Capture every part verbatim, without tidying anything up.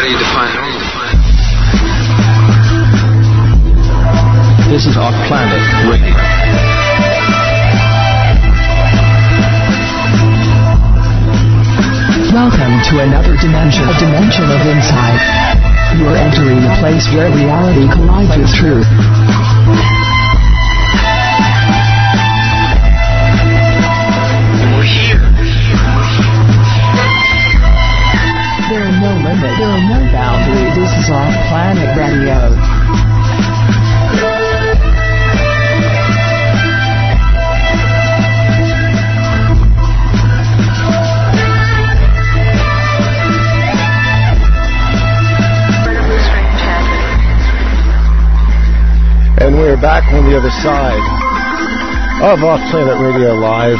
do you define normal? This is Off Planet Radio. Welcome to another dimension, a dimension of insight. You're entering the place where reality collides with truth. We're here. There are no limits, there are no boundaries. This is Off Planet Radio. And we're back on the other side of Off Planet Radio Live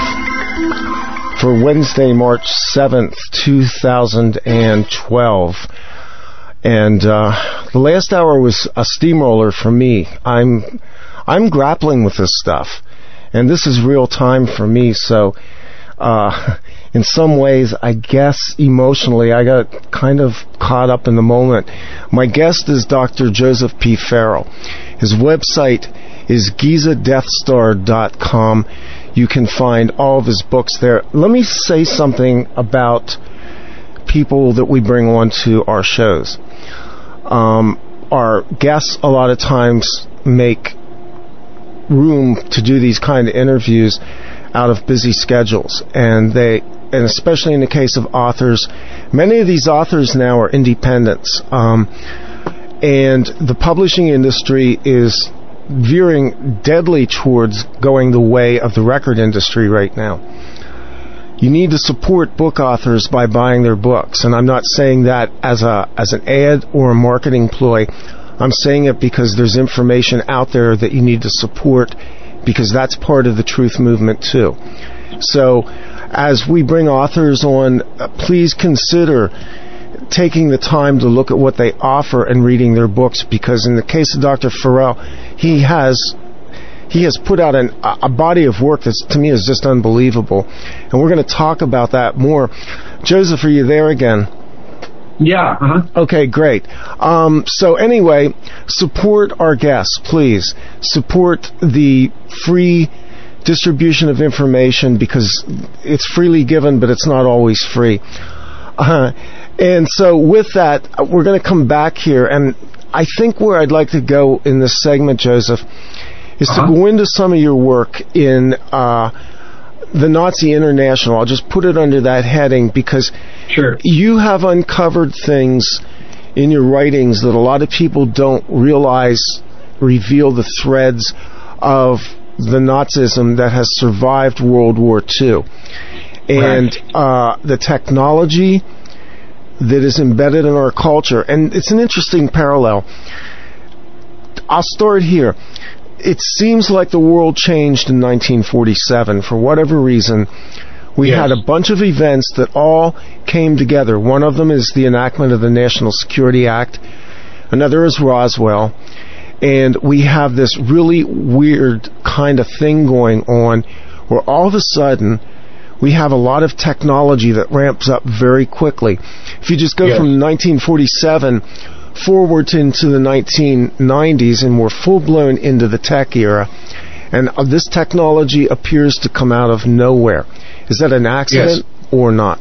for Wednesday, March seventh, two thousand twelve. And uh, the last hour was a steamroller for me. I'm I'm grappling with this stuff, and this is real time for me. So uh, in some ways, I guess emotionally, I got kind of caught up in the moment. My guest is Doctor Joseph P. Farrell. His website is giza death star dot com. You can find all of his books there. Let me say something about people that we bring on to our shows. Um, our guests a lot of times make room to do these kind of interviews out of busy schedules, and they, and especially in the case of authors, many of these authors now are independents. Um, And the publishing industry is veering deadly towards going the way of the record industry right now. You need to support book authors by buying their books. And I'm not saying that as a as an ad or a marketing ploy. I'm saying it because there's information out there that you need to support, because that's part of the truth movement too. So as we bring authors on, uh, please consider taking the time to look at what they offer and reading their books, because in the case of Doctor Farrell, he has he has put out an, a body of work that to me is just unbelievable, and we're going to talk about that more. Joseph, are you there again? Yeah. Uh-huh. Okay, great. Um, so anyway, support our guests, please. Support the free distribution of information, because it's freely given, but it's not always free. Uh, And so with that, we're going to come back here, and I think where I'd like to go in this segment, Joseph, is uh-huh. to go into some of your work in uh, the Nazi International. I'll just put it under that heading, because sure. you have uncovered things in your writings that a lot of people don't realize reveal the threads of the Nazism that has survived World War Two. And right. uh, the technology that is embedded in our culture. And it's an interesting parallel. I'll start here. It seems like the world changed in nineteen forty-seven. For whatever reason, we yes. had a bunch of events that all came together. One of them is the enactment of the National Security Act. Another is Roswell. And we have this really weird kind of thing going on where all of a sudden we have a lot of technology that ramps up very quickly. If you just go yes. from nineteen forty-seven forward into the nineteen nineties, and we're full-blown into the tech era, and uh, this technology appears to come out of nowhere. Is that an accident yes. or not?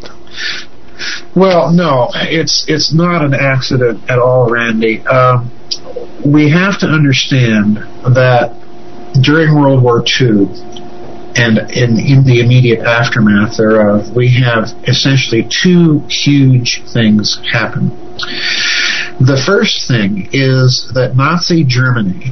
Well, no, it's it's not an accident at all, Randy. Um, we have to understand that during World War Two, and in, in the immediate aftermath thereof, we have essentially two huge things happen. The first thing is that Nazi Germany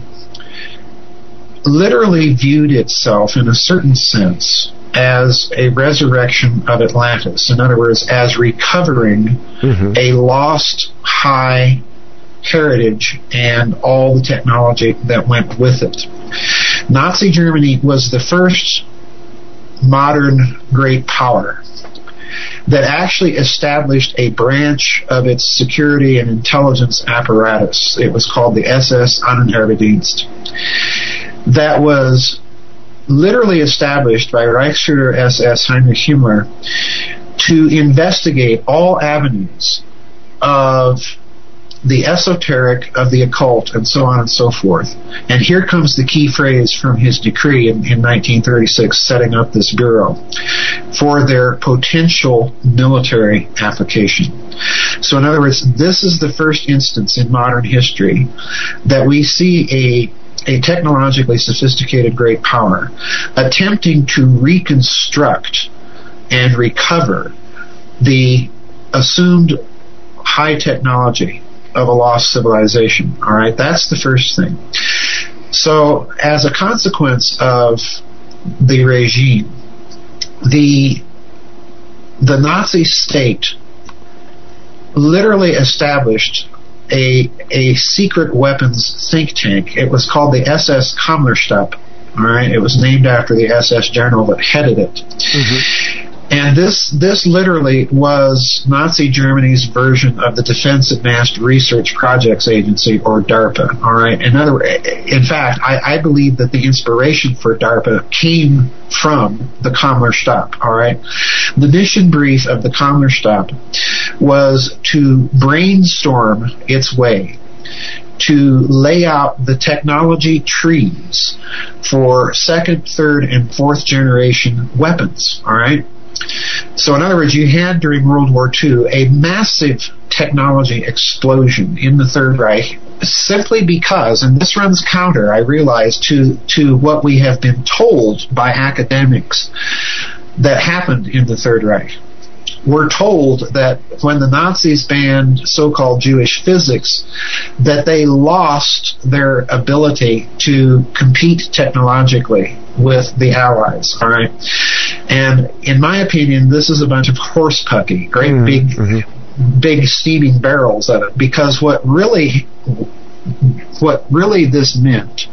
literally viewed itself, in a certain sense, as a resurrection of Atlantis. In other words, as recovering mm-hmm. a lost high heritage and all the technology that went with it. Nazi Germany was the first modern great power that actually established a branch of its security and intelligence apparatus. It was called the S S Ahnenerbedienst. That was literally established by Reichsführer S S Heinrich Himmler to investigate all avenues of the esoteric, of the occult, and so on and so forth. And here comes the key phrase from his decree in, in nineteen thirty-six, setting up this bureau for their potential military application. So in other words, this is the first instance in modern history that we see a a technologically sophisticated great power attempting to reconstruct and recover the assumed high technology of a lost civilization. All right, that's the first thing. So as a consequence of the regime, the the Nazi state literally established a a secret weapons think tank. It was called the S S Kammlerstab. All right, it was named after the S S general that headed it. Mm-hmm. And this this literally was Nazi Germany's version of the Defense Advanced Research Projects Agency, or DARPA. All right. In other, in fact, I, I believe that the inspiration for DARPA came from the Kammlerstab. All right. The mission brief of the Kammlerstab was to brainstorm its way to lay out the technology trees for second, third, and fourth generation weapons. All right. So in other words, you had during World War Two a massive technology explosion in the Third Reich, simply because, and this runs counter, I realize, to, to what we have been told by academics that happened in the Third Reich. We're told that when the Nazis banned so-called Jewish physics, that they lost their ability to compete technologically with the Allies. All right, and in my opinion, this is a bunch of horse pucky, great mm-hmm. big, mm-hmm. big steaming barrels of it. Because what really, what really this meant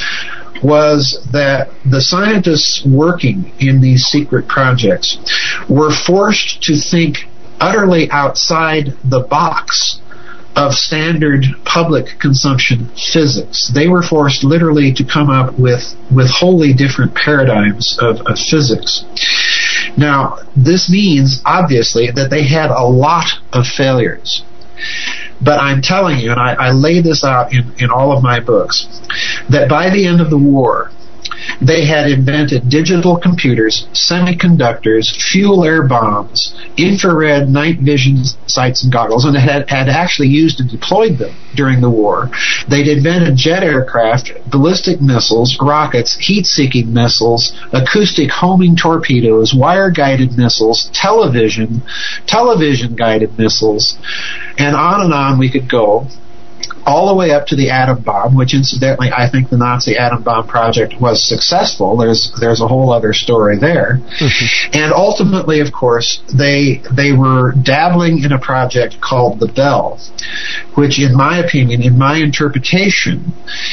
was that the scientists working in these secret projects were forced to think utterly outside the box of standard public consumption physics. They were forced literally to come up with, with wholly different paradigms of, of physics. Now, this means, obviously, that they had a lot of failures. But I'm telling you, and I, I lay this out in, in all of my books, that by the end of the war, they had invented digital computers, semiconductors, fuel-air bombs, infrared night vision sights and goggles, and had, had actually used and deployed them during the war. They'd invented jet aircraft, ballistic missiles, rockets, heat-seeking missiles, acoustic homing torpedoes, wire-guided missiles, television, television-guided missiles, and on and on we could go, all the way up to the atom bomb, which incidentally I think the Nazi atom bomb project was successful. There's there's a whole other story there. Mm-hmm. And ultimately, of course, they they were dabbling in a project called the Bell, which in my opinion, in my interpretation,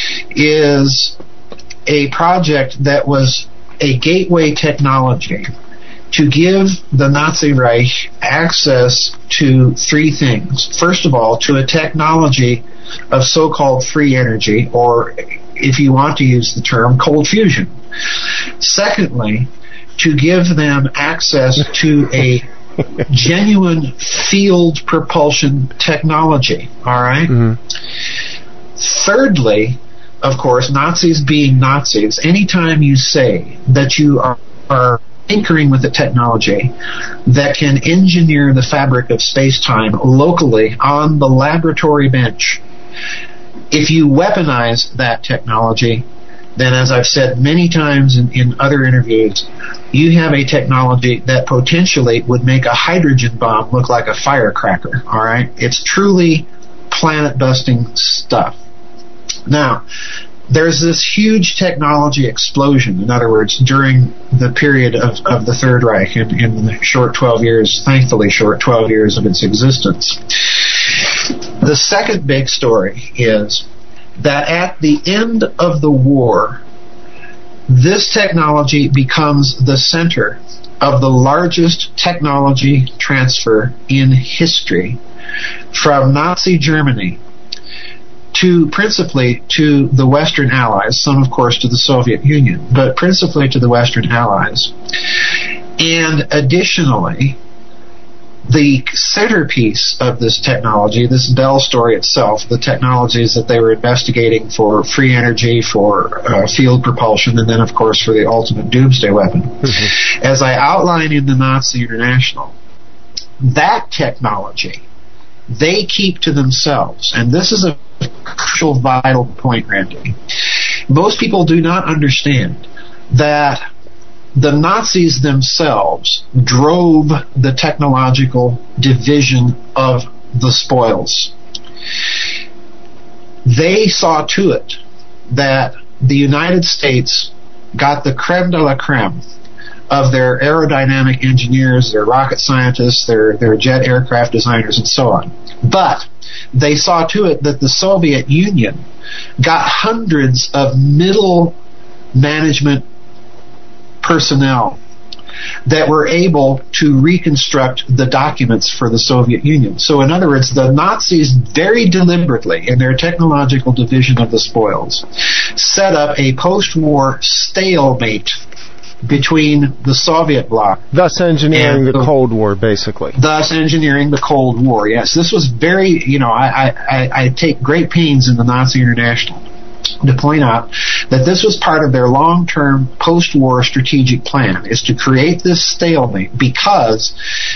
is a project that was a gateway technology to give the Nazi Reich access to three things. First of all, to a technology of so-called free energy, or if you want to use the term, cold fusion. Secondly, to give them access to a genuine field propulsion technology. All right? Mm-hmm. Thirdly, of course, Nazis being Nazis, anytime you say that you are, are tinkering with the technology that can engineer the fabric of space-time locally on the laboratory bench, if you weaponize that technology, then as I've said many times in, in other interviews, you have a technology that potentially would make a hydrogen bomb look like a firecracker. All right? It's truly planet-busting stuff. Now, there's this huge technology explosion, in other words, during the period of, of the Third Reich, in, in the short twelve years, thankfully short twelve years of its existence. The second big story is that at the end of the war, this technology becomes the center of the largest technology transfer in history from Nazi Germany to principally to the Western Allies, some of course to the Soviet Union, but principally to the Western Allies. And additionally, the centerpiece of this technology, this Bell story itself, the technologies that they were investigating for free energy, for uh, field propulsion, and then, of course, for the ultimate doomsday weapon, mm-hmm. as I outline in the Nazi International, that technology they keep to themselves. And this is a crucial, vital point, Randy. Most people do not understand that the Nazis themselves drove the technological division of the spoils. They saw to it that the United States got the creme de la creme of their aerodynamic engineers, their rocket scientists, their, their jet aircraft designers, and so on. But they saw to it that the Soviet Union got hundreds of middle management personnel that were able to reconstruct the documents for the Soviet Union. So in other words, the Nazis very deliberately, in their technological division of the spoils, set up a post-war stalemate between the Soviet bloc. Thus engineering the, the Cold War, basically. Thus engineering the Cold War, yes. This was very, you know, I, I, I take great pains in the Nazi International to point out that this was part of their long-term post-war strategic plan, is to create this stalemate, because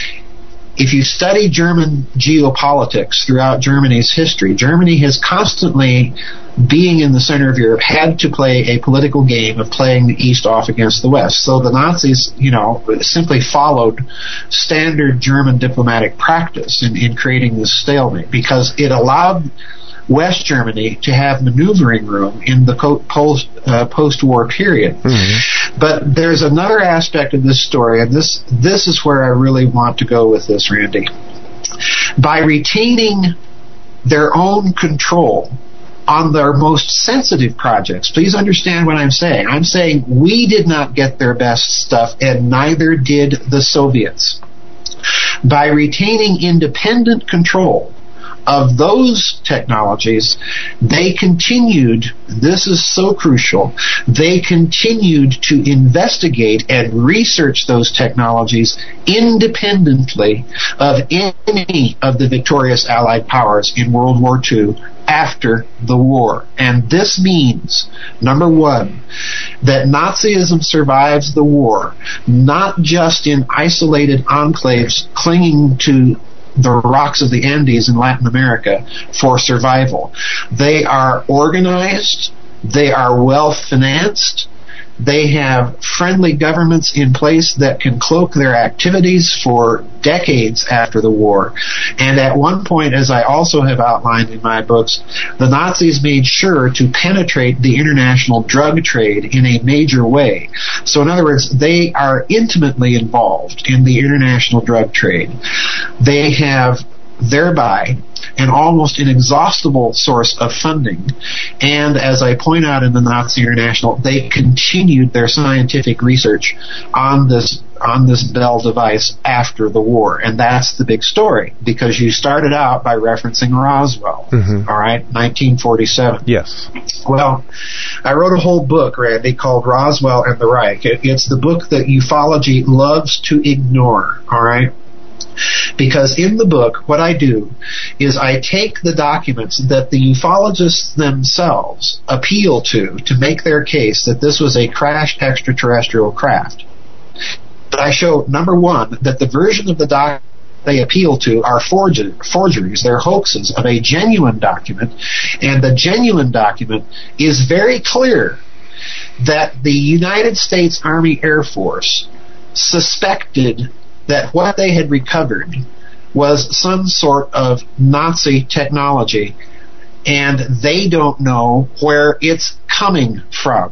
if you study German geopolitics throughout Germany's history, Germany has constantly, being in the center of Europe, had to play a political game of playing the East off against the West. So the Nazis, you know, simply followed standard German diplomatic practice in, in creating this stalemate, because it allowed West Germany to have maneuvering room in the co- post, uh, post-war period. Mm-hmm. But there's another aspect of this story, and this this is where I really want to go with this, Randy. By retaining their own control on their most sensitive projects, please understand what I'm saying. I'm saying we did not get their best stuff, and neither did the Soviets. By retaining independent control of those technologies, they continued, this is so crucial, they continued to investigate and research those technologies independently of any of the victorious Allied powers in World War Two after the war. And this means, number one, that Nazism survives the war, not just in isolated enclaves clinging to the rocks of the Andes in Latin America for survival. They are organized, they are well financed, they have friendly governments in place that can cloak their activities for decades after the war. And at one point, as I also have outlined in my books, the Nazis made sure to penetrate the international drug trade in a major way. So in other words, they are intimately involved in the international drug trade. They have thereby an almost inexhaustible source of funding. And as I point out in the Nazi International, they continued their scientific research on this on this Bell device after the war. And that's the big story, because you started out by referencing Roswell, mm-hmm. all right, nineteen forty-seven. Yes. Well, I wrote a whole book, Randy, called Roswell and the Reich. It, it's the book that ufology loves to ignore, all right? Because in the book, what I do is I take the documents that the ufologists themselves appeal to to make their case that this was a crashed extraterrestrial craft. But I show, number one, that the version of the document they appeal to are forger- forgeries, they're hoaxes of a genuine document, and the genuine document is very clear that the United States Army Air Force suspected that what they had recovered was some sort of Nazi technology, and they don't know where it's coming from.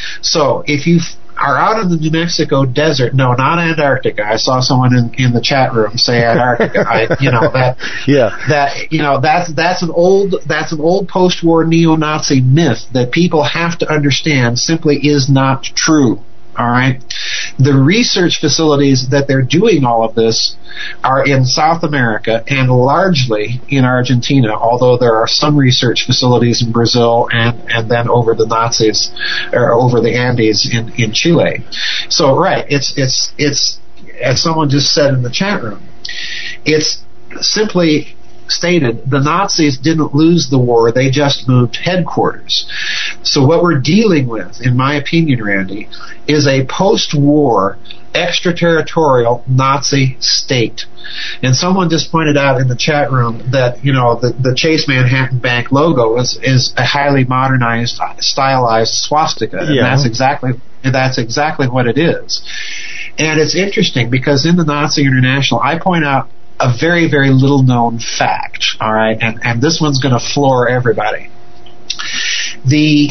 So if you are out in the New Mexico desert, no, not Antarctica. I saw someone in, in the chat room say Antarctica. I, you know that, yeah. that you know that's that's an old that's an old post-war neo-Nazi myth that people have to understand simply is not true. All right. The research facilities that they're doing all of this are in South America and largely in Argentina, although there are some research facilities in Brazil and, and then over the Nazis or over the Andes in, in Chile. So, right, it's it's it's as someone just said in the chat room, It's simply stated the Nazis didn't lose the war, they just moved headquarters. So what we're dealing with, in my opinion, Randy, is a post-war extraterritorial Nazi state. And someone just pointed out in the chat room that, you know, the, the Chase Manhattan Bank logo is, is a highly modernized, stylized swastika. And Yeah. that's exactly that's exactly what it is. And it's interesting because in the Nazi International, I point out a very, very little known fact, all right? And, and this one's going to floor everybody. The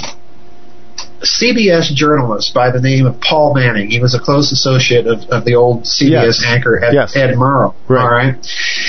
C B S journalist by the name of Paul Manning, he was a close associate of, of the old C B S Yes. anchor Ed, Yes. Ed Murrow, Right. all right?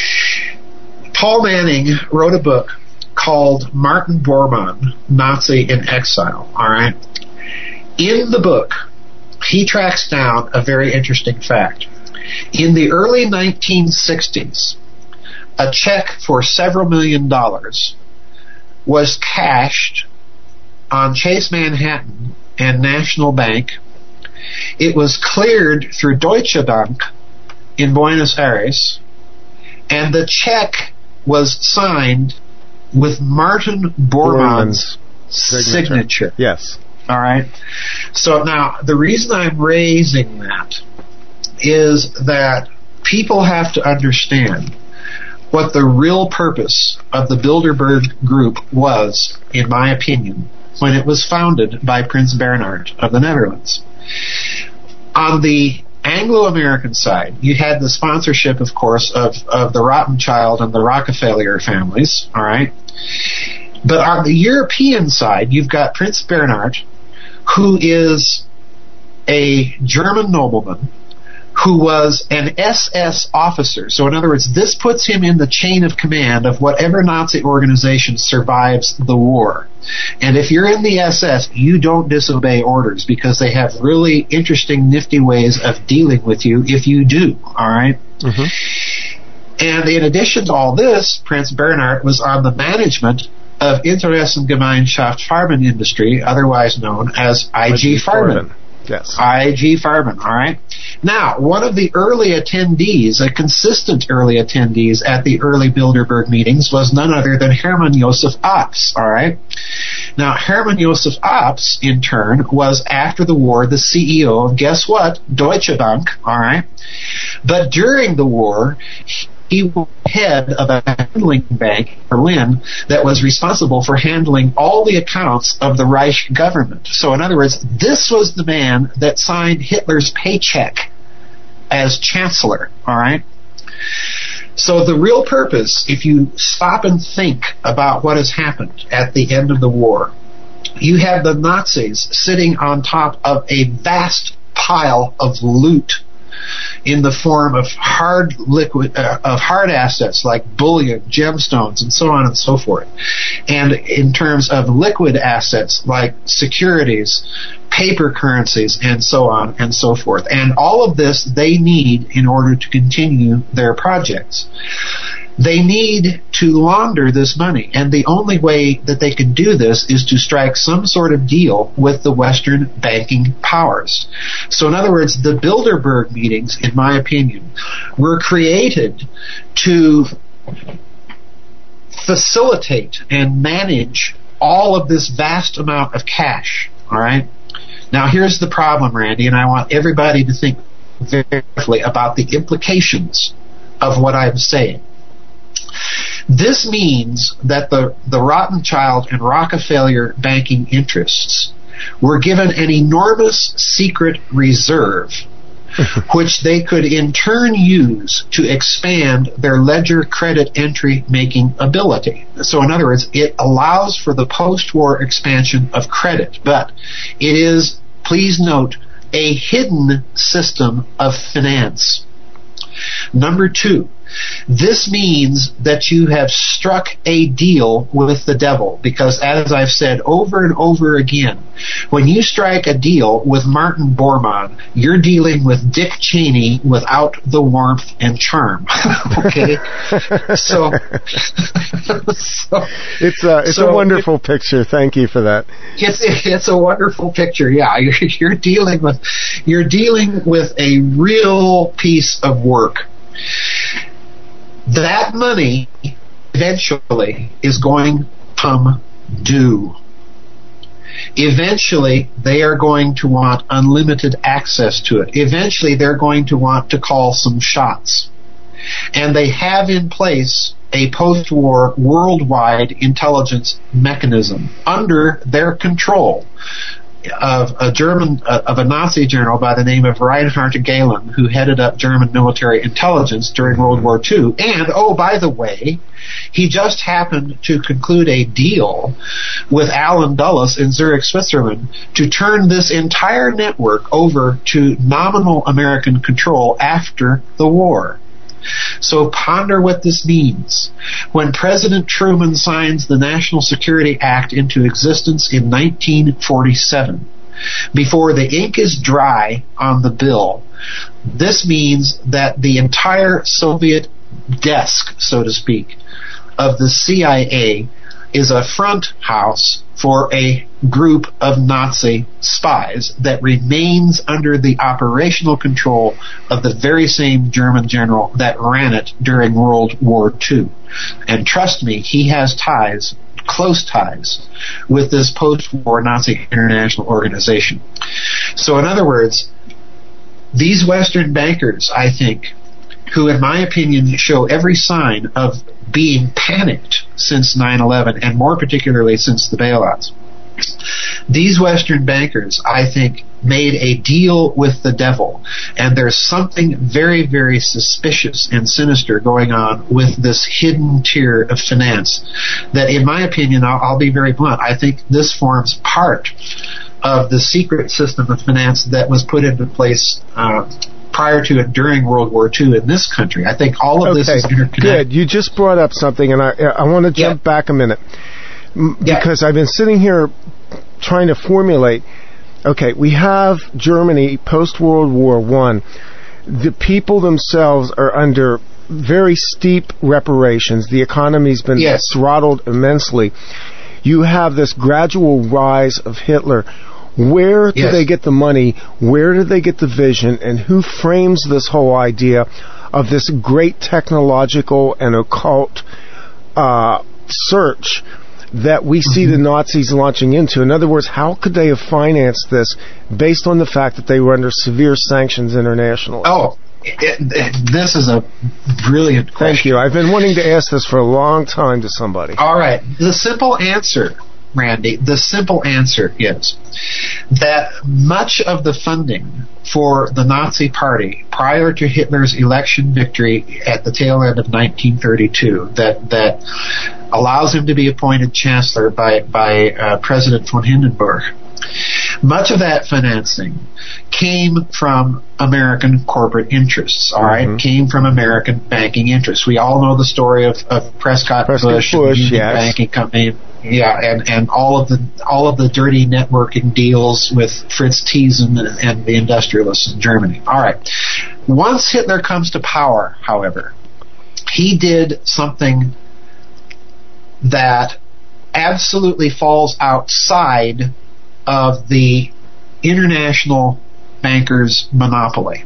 Paul Manning wrote a book called Martin Bormann, Nazi in Exile, all right? In the book, he tracks down a very interesting fact. In the early nineteen sixties, a check for several million dollars was cashed on Chase Manhattan and National Bank. It was cleared through Deutsche Bank in Buenos Aires, and the check was signed with Martin Bormann's Signature. signature. Yes. All right. So now the reason I'm raising that is that people have to understand what the real purpose of the Bilderberg Group was, in my opinion, when it was founded by Prince Bernhard of the Netherlands. On the Anglo-American side, you had the sponsorship, of course, of, of the Rothschild and the Rockefeller families, all right? But on the European side, you've got Prince Bernhard, who is a German nobleman who was an S S officer. So in other words, this puts him in the chain of command of whatever Nazi organization survives the war. And if you're in the S S, you don't disobey orders because they have really interesting, nifty ways of dealing with you if you do, all right? Mm-hmm. And in addition to all this, Prince Bernhard was on the management of Interessengemeinschaft Farbenindustrie, otherwise known as I G Farben. Yes. I G Farben, all right? Now, one of the early attendees, a consistent early attendees at the early Bilderberg meetings was none other than Hermann Josef Ops, all right? Now, Hermann Josef Ops, in turn, was after the war the C E O of, guess what, Deutsche Bank, all right? But during the war, he was head of a handling bank in Berlin that was responsible for handling all the accounts of the Reich government. So in other words, this was the man that signed Hitler's paycheck as chancellor, all right? So the real purpose, if you stop and think about what has happened at the end of the war, you have the Nazis sitting on top of a vast pile of loot in the form of hard liquid, uh, of hard assets like bullion, gemstones, and so on and so forth. And in terms of liquid assets like securities, paper currencies, and so on and so forth. And all of this they need in order to continue their projects. They need to launder this money, and the only way that they can do this is to strike some sort of deal with the Western banking powers. So in other words, the Bilderberg meetings, in my opinion, were created to facilitate and manage all of this vast amount of cash, all right? Now here's the problem, Randy, and I want everybody to think very carefully about the implications of what I'm saying. This means that the, the Rothschild and Rockefeller banking interests were given an enormous secret reserve which they could in turn use to expand their ledger credit entry making ability. So in other words, it allows for the post-war expansion of credit, but it is, please note, a hidden system of finance. Number two, this means that you have struck a deal with the devil, because as I've said over and over again, when you strike a deal with Martin Bormann, you're dealing with Dick Cheney without the warmth and charm. Okay? so, so it's a it's so a wonderful it, picture. Thank you for that. It's it's a wonderful picture. Yeah, you're, you're dealing with you're dealing with a real piece of work. that money eventually is going to come due. Eventually, they are going to want unlimited access to it. Eventually, they're going to want to call some shots. And they have in place a post-war worldwide intelligence mechanism under their control of a German, uh, of a Nazi general by the name of Reinhard Gehlen, who headed up German military intelligence during World War Two. And, oh, by the way, he just happened to conclude a deal with Alan Dulles in Zurich, Switzerland, to turn this entire network over to nominal American control after the war. So ponder what this means. When President Truman signs the National Security Act into existence in nineteen forty-seven, before the ink is dry on the bill, this means that the entire Soviet desk, so to speak, of the C I A is a front house for a group of Nazi spies that remains under the operational control of the very same German general that ran it during World War Two. And trust me, he has ties, close ties, with this post-war Nazi international organization. So in other words, these Western bankers, I think, who in my opinion show every sign of being panicked since nine eleven, and more particularly since the bailouts. These Western bankers, I think, made a deal with the devil, and there's something very, very suspicious and sinister going on with this hidden tier of finance that, in my opinion, I'll, I'll be very blunt, I think this forms part of the secret system of finance that was put into place uh, prior to and during World War Two in this country. I think all of okay, this is interconnected. Good. You just brought up something, and I I want to jump yep. back a minute yep. because I've been sitting here trying to formulate. Okay, we have Germany post-World War One. The people themselves are under very steep reparations. The economy's been yes. throttled immensely. You have this gradual rise of Hitler. Where do yes. they get the money? Where do they get the vision? And who frames this whole idea of this great technological and occult uh, search that we see mm-hmm. the Nazis launching into? In other words, how could they have financed this based on the fact that they were under severe sanctions internationally? Oh, it, it, this is a brilliant question. Thank you. I've been wanting to ask this for a long time to somebody. All right. The simple answer, Randy, the simple answer is that much of the funding for the Nazi Party prior to Hitler's election victory at the tail end of nineteen thirty-two that that allows him to be appointed chancellor by, by uh, President von Hindenburg, much of that financing came from American corporate interests, all right? Mm-hmm. Came from American banking interests. We all know the story of, of Prescott, Prescott Bush, Bush and the yes. banking company. Yeah, and, and all of the all of the dirty networking deals with Fritz Thyssen and, and the industrialists in Germany. All right. Once Hitler comes to power, however, he did something that absolutely falls outside of the international bankers' monopoly.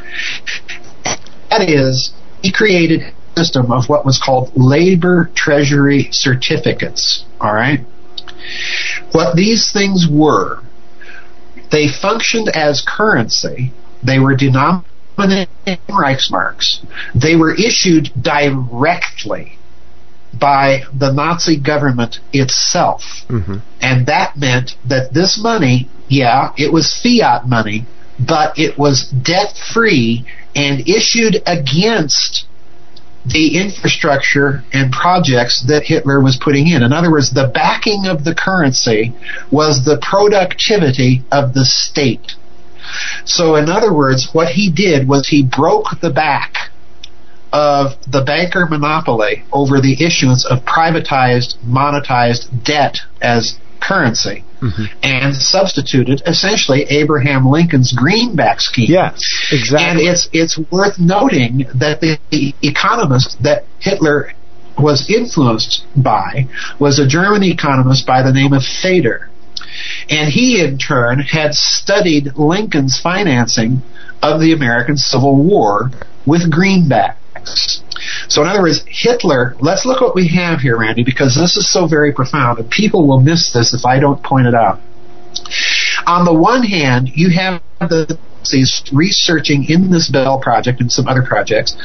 That is, he created a system of what was called labor treasury certificates. All right? What these things were, they functioned as currency. They were denominated in Reichsmarks. They were issued directly by the Nazi government itself. Mm-hmm. And that meant that this money, yeah, it was fiat money, but it was debt-free and issued against the infrastructure and projects that Hitler was putting in. In other words, the backing of the currency was the productivity of the state. So in other words, what he did was he broke the back of the banker monopoly over the issuance of privatized, monetized debt as currency, mm-hmm. and substituted essentially Abraham Lincoln's greenback scheme. Yes, exactly. And it's it's worth noting that the, the economist that Hitler was influenced by was a German economist by the name of Feder. And he, in turn, had studied Lincoln's financing of the American Civil War with greenbacks. So in other words, Hitler, let's look what we have here, Randy, because this is so very profound, and people will miss this if I don't point it out. On the one hand, you have the Nazis researching in this Bell project and some other projects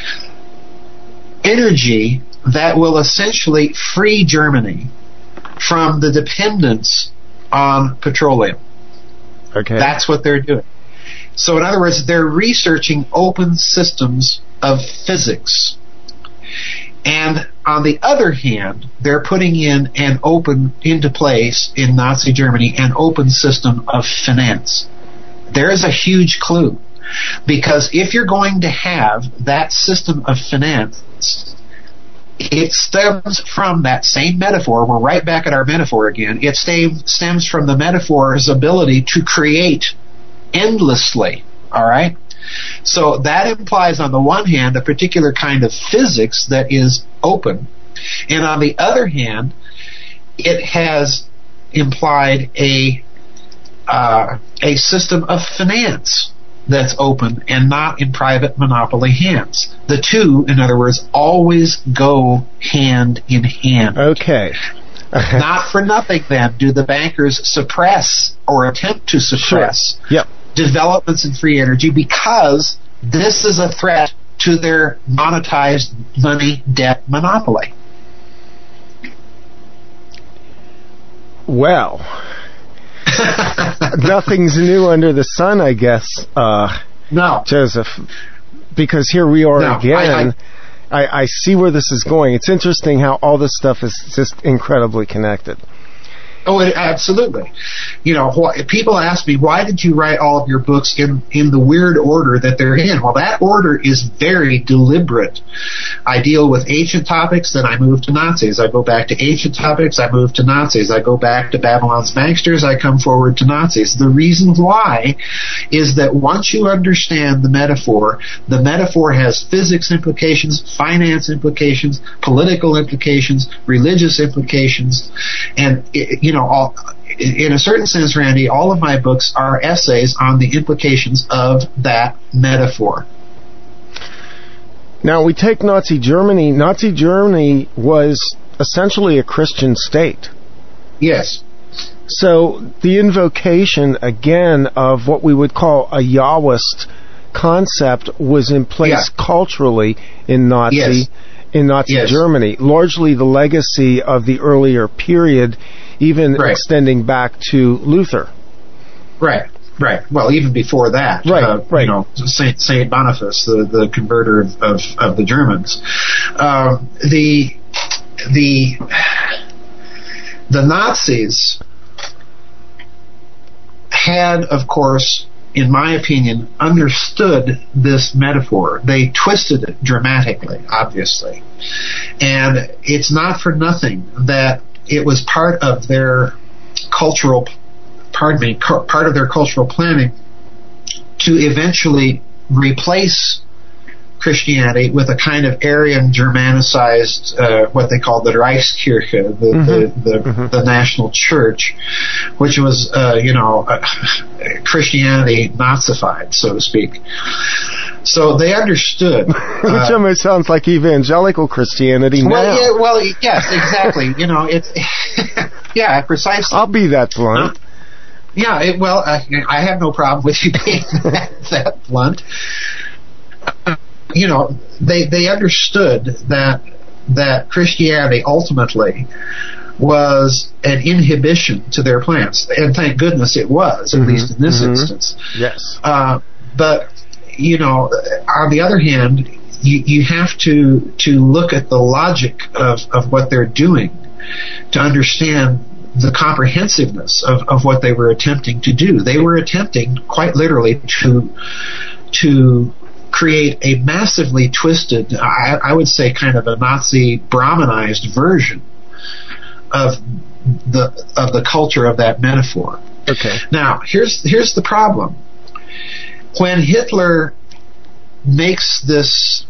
energy that will essentially free Germany from the dependence on petroleum. Okay. That's what they're doing. So in other words, they're researching open systems of physics. And on the other hand, they're putting in an open, into place in Nazi Germany, an open system of finance. There is a huge clue. Because if you're going to have that system of finance, it stems from that same metaphor. We're right back at our metaphor again. It stems from the metaphor's ability to create endlessly. All right? So that implies, on the one hand, a particular kind of physics that is open. And on the other hand, it has implied a uh, a system of finance that's open and not in private monopoly hands. The two, in other words, always go hand in hand. Okay. Not for nothing, then, do the bankers suppress or attempt to suppress Sure. Yep. developments in free energy, because this is a threat to their monetized money debt monopoly. Well, nothing's new under the sun, I guess, uh, No. Joseph, because here we are No, again. I, I, I, I see where this is going. It's interesting how all this stuff is just incredibly connected. Oh, it, absolutely. You know, wh- people ask me, why did you write all of your books in, in the weird order that they're in? Well, that order is very deliberate. I deal with ancient topics, then I move to Nazis. I go back to ancient topics, I move to Nazis. I go back to Babylon's banksters, I come forward to Nazis. The reason why is that once you understand the metaphor, the metaphor has physics implications, finance implications, political implications, religious implications, and, it, you know, all, in a certain sense, Randy, all of my books are essays on the implications of that metaphor. Now, we take Nazi Germany. Nazi Germany was essentially a Christian state. Yes. So the invocation, again, of what we would call a Yahwist concept was in place Yeah. culturally in Nazi Yes. in Nazi Yes. Germany, largely the legacy of the earlier period, even Right. extending back to Luther. Right. Right. Well, even before that, Right, uh, right. you know, Saint Saint Boniface, the, the converter of, of, of the Germans, um, the the the Nazis had, of course, in my opinion, understood this metaphor. They twisted it dramatically, obviously, and it's not for nothing that it was part of their cultural. Pardon me, cu- part of their cultural planning to eventually replace Christianity with a kind of Aryan Germanicized, uh, what they called the Reichskirche, the, Mm-hmm. the, the, Mm-hmm. the national church, which was, uh, you know, uh, Christianity Nazified, so to speak. So they understood. Which uh, almost sounds like evangelical Christianity now. well, yeah, well, yes, exactly. You know, it's yeah, precisely. I'll be that blunt. Yeah, it, well, I, I have no problem with you being that, that blunt. Uh, you know, they they understood that that Christianity ultimately was an inhibition to their plans, and thank goodness it was, at Mm-hmm, least in this mm-hmm. instance. Yes. Uh, but you know, on the other hand, you you have to to look at the logic of of what they're doing to understand the comprehensiveness of, of what they were attempting to do. They were attempting, quite literally, to to create a massively twisted, I, I would say kind of a Nazi Brahmanized version of the of the culture of that metaphor. Okay. Now, here's here's the problem. When Hitler makes this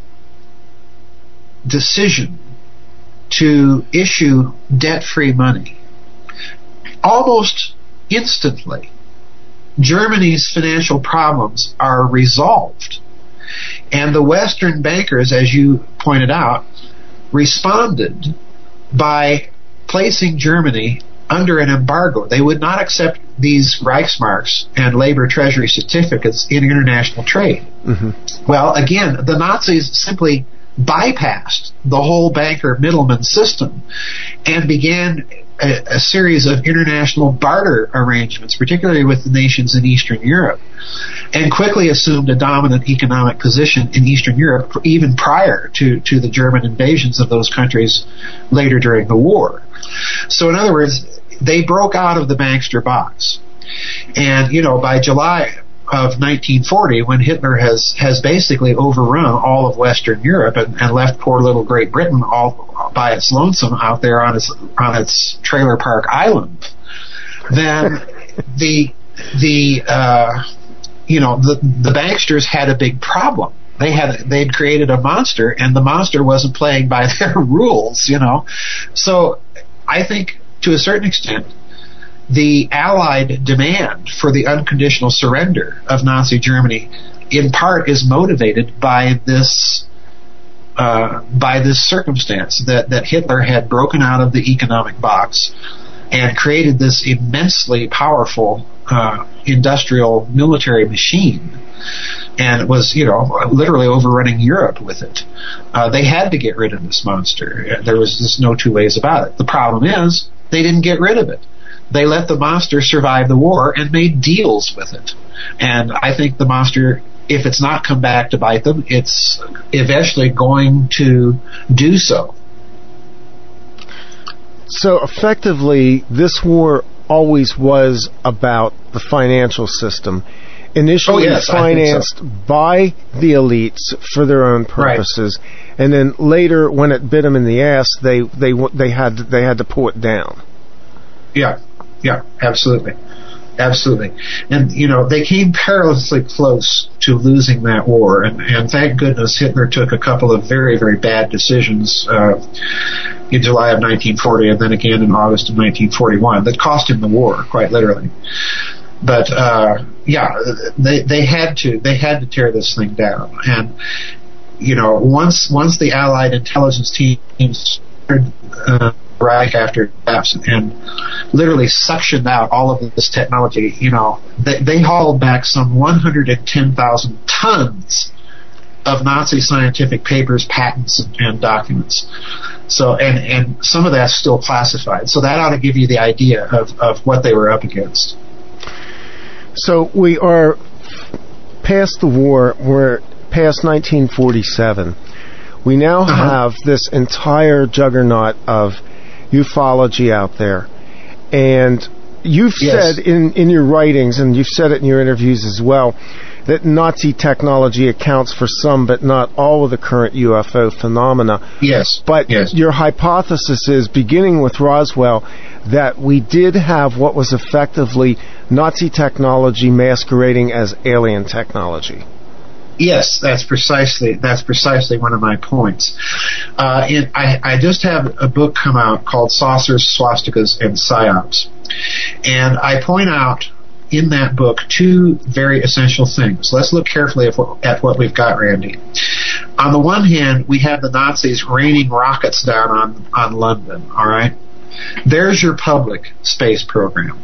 decision to issue debt-free money, almost instantly, Germany's financial problems are resolved. And the Western bankers, as you pointed out, responded by placing Germany under an embargo. They would not accept these Reichsmarks and labor treasury certificates in international trade. Mm-hmm. Well, again, the Nazis simply bypassed the whole banker middleman system and began a, a series of international barter arrangements, particularly with the nations in Eastern Europe, and quickly assumed a dominant economic position in Eastern Europe even prior to, to the German invasions of those countries later during the war. So in other words, they broke out of the bankster box. And, you know, by July of nineteen forty, when Hitler has, has basically overrun all of Western Europe and, and left poor little Great Britain all by its lonesome out there on its on its trailer park island, then the the uh, you know the the banksters had a big problem. They had they'd created a monster, and the monster wasn't playing by their rules, you know. So I think to a certain extent, the Allied demand for the unconditional surrender of Nazi Germany, in part, is motivated by this uh, by this circumstance that, that Hitler had broken out of the economic box and created this immensely powerful uh, industrial military machine, and was, you know, literally overrunning Europe with it. Uh, they had to get rid of this monster. There was just no two ways about it. The problem is they didn't get rid of it. They let the monster survive the war and made deals with it. And I think the monster, if it's not come back to bite them, it's eventually going to do so. So effectively, this war always was about the financial system. Initially oh, yes, financed so. by the elites for their own purposes, right. And then later, when it bit them in the ass, they they they had to, they had to pull it down. Yeah, yeah, absolutely, absolutely. And you know, they came perilously close to losing that war, and, and thank goodness Hitler took a couple of very very bad decisions uh, in July of nineteen forty, and then again in August of nineteen forty-one that cost him the war, quite literally. But uh, yeah, they they had to they had to tear this thing down, and you know once once the Allied intelligence teams started uh, Reich after collapse and literally suctioned out all of this technology, you know they they hauled back some one hundred ten thousand tons of Nazi scientific papers, patents, and, and documents. So and and some of that's still classified. So that ought to give you the idea of of what they were up against. So we are past the war, we're past nineteen forty-seven. We now uh-huh. have this entire juggernaut of ufology out there. And you've yes. said in, in your writings, and you've said it in your interviews as well, that Nazi technology accounts for some but not all of the current U F O phenomena. Yes. But yes. your hypothesis is, beginning with Roswell, that we did have what was effectively Nazi technology masquerading as alien technology. Yes, that's precisely that's precisely one of my points. Uh, in, I, I just have a book come out called Saucers, Swastikas, and Psyops, and I point out in that book two very essential things. Let's look carefully at what, at what we've got, Randy. On the one hand, we have the Nazis raining rockets down on, on London, all right? There's your public space program.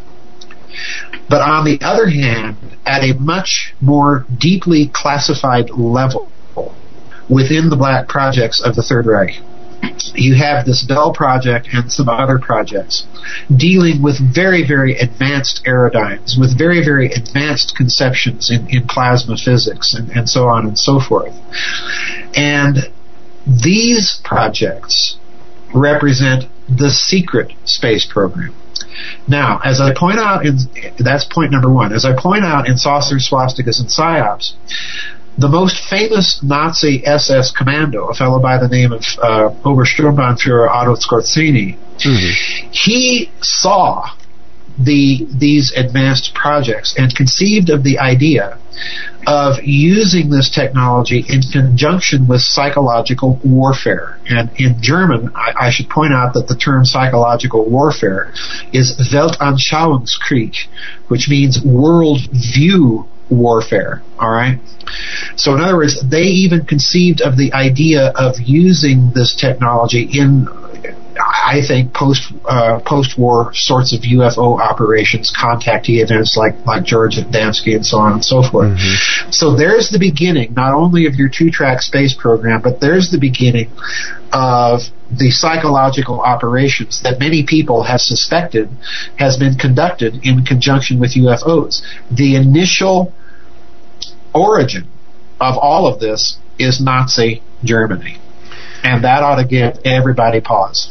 But on the other hand, at a much more deeply classified level within the black projects of the Third Reich, you have this Bell project and some other projects dealing with very, very advanced aerodynes, with very, very advanced conceptions in, in plasma physics and, and so on and so forth. And these projects represent the secret space program. Now, as I point out, in, that's point number one. As I point out in Saucers, Swastikas, and Psyops, the most famous Nazi S S commando, a fellow by the name of uh, Obersturmbannführer Otto Skorzeny, mm-hmm. he saw the these advanced projects and conceived of the idea of using this technology in conjunction with psychological warfare. And in German, I, I should point out that the term psychological warfare is Weltanschauungskrieg, which means world view warfare. All right. So in other words, they even conceived of the idea of using this technology in, I think, post uh, post-war sorts of U F O operations, contactee events like like George Adamski and so on and so forth. Mm-hmm. So there's the beginning, not only of your two-track space program, but there's the beginning of the psychological operations that many people have suspected has been conducted in conjunction with U F Os. The initial origin of all of this is Nazi Germany. And that ought to give everybody pause.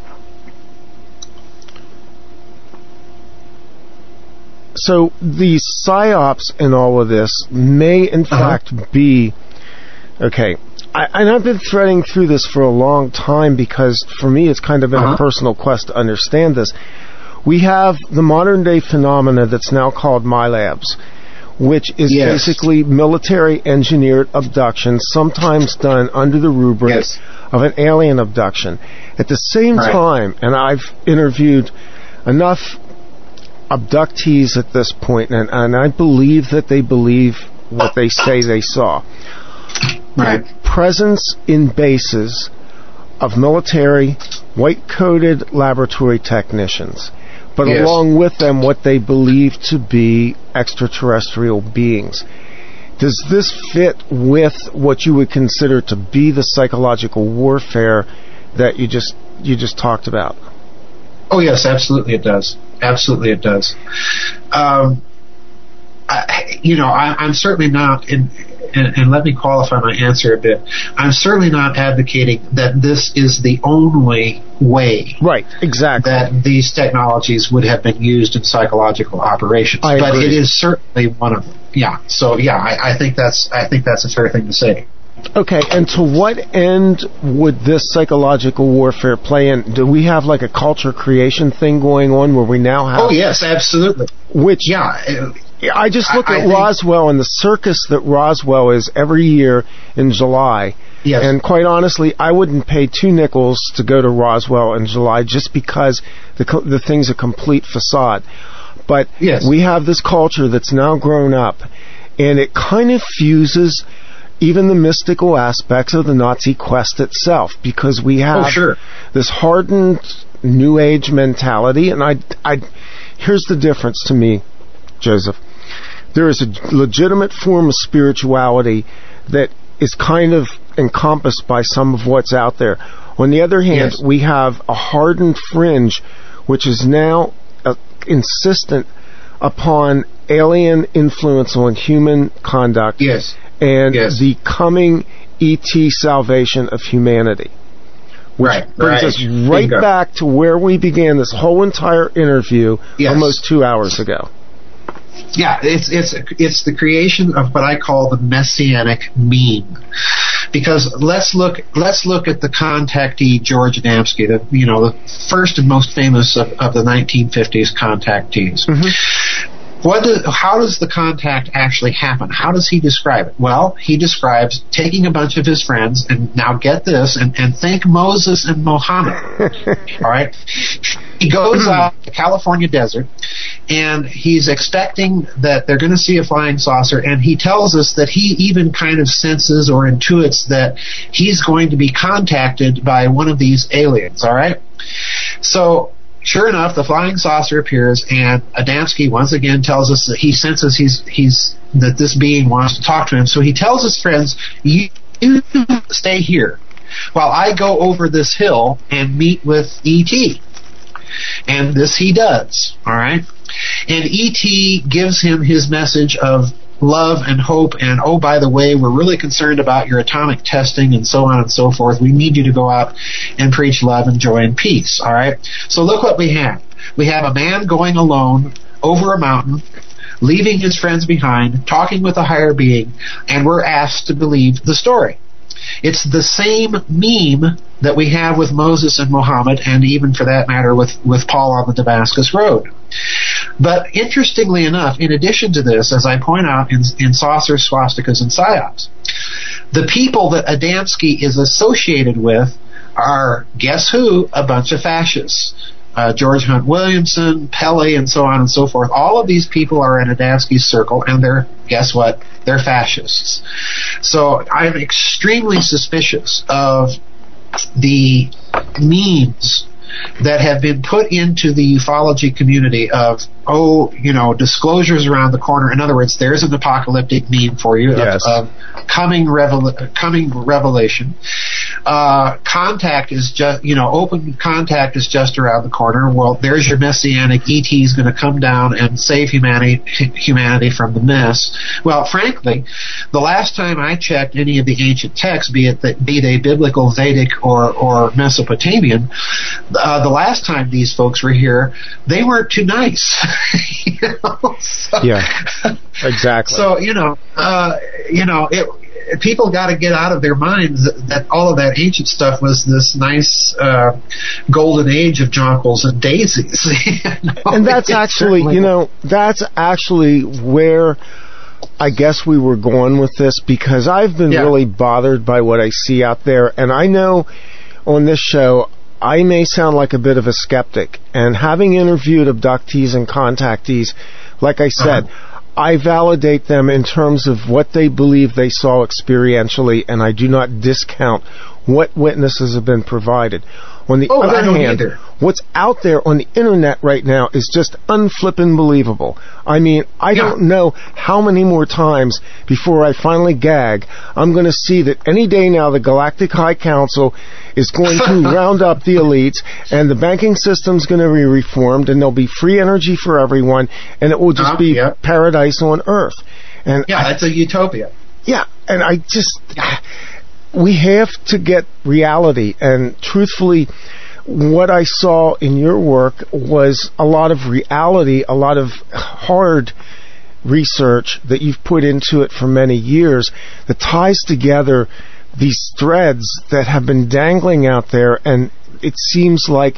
So the psyops in all of this may in uh-huh. fact be, okay, I, and I've been threading through this for a long time because for me it's kind of been uh-huh. a personal quest to understand this. We have the modern day phenomena that's now called MILABs, which is yes. basically military engineered abduction, sometimes done under the rubric yes. of an alien abduction. At the same right. time, and I've interviewed enough abductees at this point, and, and I believe that they believe what they say they saw. Right. The presence in bases of military, white-coated laboratory technicians, but yes. along with them what they believe to be extraterrestrial beings. Does this fit with what you would consider to be the psychological warfare that you just you just talked about? Oh yes, absolutely it does. Absolutely it does. Um, I, you know, I, I'm certainly not in. And, and let me qualify my answer a bit. I'm certainly not advocating that this is the only way right, exactly. that these technologies would have been used in psychological operations. I but agree. It is certainly one of them. Yeah. So yeah, I, I think that's I think that's a fair thing to say. Okay, and to what end would this psychological warfare play in? Do we have like a culture creation thing going on where we now have... Oh yes, absolutely. Which... Yeah. I just look I, at I Roswell and the circus that Roswell is every year in July. Yes. And quite honestly, I wouldn't pay two nickels to go to Roswell in July just because the the thing's a complete facade. But yes. we have this culture that's now grown up, and it kind of fuses even the mystical aspects of the Nazi quest itself, because we have oh, sure. this hardened New Age mentality. And I, I, here's the difference to me, Joseph. There is a legitimate form of spirituality that is kind of encompassed by some of what's out there. On the other hand, yes. we have a hardened fringe which is now uh, insistent upon alien influence on human conduct yes. and yes. the coming E T salvation of humanity. Which right, brings right. us right Bingo. back to where we began this whole entire interview yes. almost two hours ago. Yeah, it's it's it's the creation of what I call the messianic meme, because let's look let's look at the contactee George Adamski, the you know the first and most famous of, of the nineteen fifties contactees. Mm-hmm. What do, how does the contact actually happen? How does he describe it? Well, he describes taking a bunch of his friends, and now get this, and, and think Moses and Muhammad. All right? He goes out to the California desert, and he's expecting that they're going to see a flying saucer, and he tells us that he even kind of senses or intuits that he's going to be contacted by one of these aliens, all right? So... sure enough, the flying saucer appears, and Adamski once again tells us that he senses he's he's that this being wants to talk to him. So he tells his friends, "You, you stay here while I go over this hill and meet with E T" And this he does. All right, and E T gives him his message of love and hope, and oh, by the way, we're really concerned about your atomic testing and so on and so forth. We need you to go out and preach love and joy and peace. All right? So look what we have. We have a man going alone over a mountain, leaving his friends behind, talking with a higher being, and we're asked to believe the story. It's the same meme that we have with Moses and Muhammad, and even for that matter with, with Paul on the Damascus Road. But interestingly enough, in addition to this, as I point out in, in Saucers, Swastikas, and Psyops, the people that Adamski is associated with are, guess who? A bunch of fascists. uh, George Hunt Williamson, Pele, and so on and so forth. All of these people are in Adamski's circle, and they're, guess what? They're fascists. So I'm extremely suspicious of the memes that have been put into the ufology community of, oh, you know, disclosures around the corner. In other words, there's an apocalyptic meme for you Yes. of, of coming revel- coming revelation. Uh, contact is just, you know, open contact is just around the corner. Well, there's your messianic E T is going to come down and save humanity humanity from the mess. Well, frankly, the last time I checked any of the ancient texts, be it the, be they biblical, Vedic, or or Mesopotamian, uh, the last time these folks were here, they weren't too nice. you know? So, Yeah, exactly. So you know, uh, you know, it. People got to get out of their minds that, that all of that ancient stuff was this nice uh, golden age of jonquils and daisies. you know? And that's It actually, certainly you know, that's actually where I guess we were going with this, because I've been Yeah. really bothered by what I see out there. And I know on this show, I may sound like a bit of a skeptic. And having interviewed abductees and contactees, like I said, Uh-huh. I validate them in terms of what they believe they saw experientially, and I do not discount what witnesses have been provided. On the Oh, other I don't hand, either. what's out there on the internet right now is just unflippin' believable. I mean, I Yeah. don't know how many more times before I finally gag I'm going to see that any day now the Galactic High Council is going to round up the elites, and the banking system's going to be reformed, and there'll be free energy for everyone, and it will just Uh-huh, be yeah. paradise on Earth. And Yeah, I- that's a utopia. yeah, and I just, we have to get reality. And truthfully, what I saw in your work was a lot of reality, a lot of hard research that you've put into it for many years that ties together these threads that have been dangling out there, and it seems like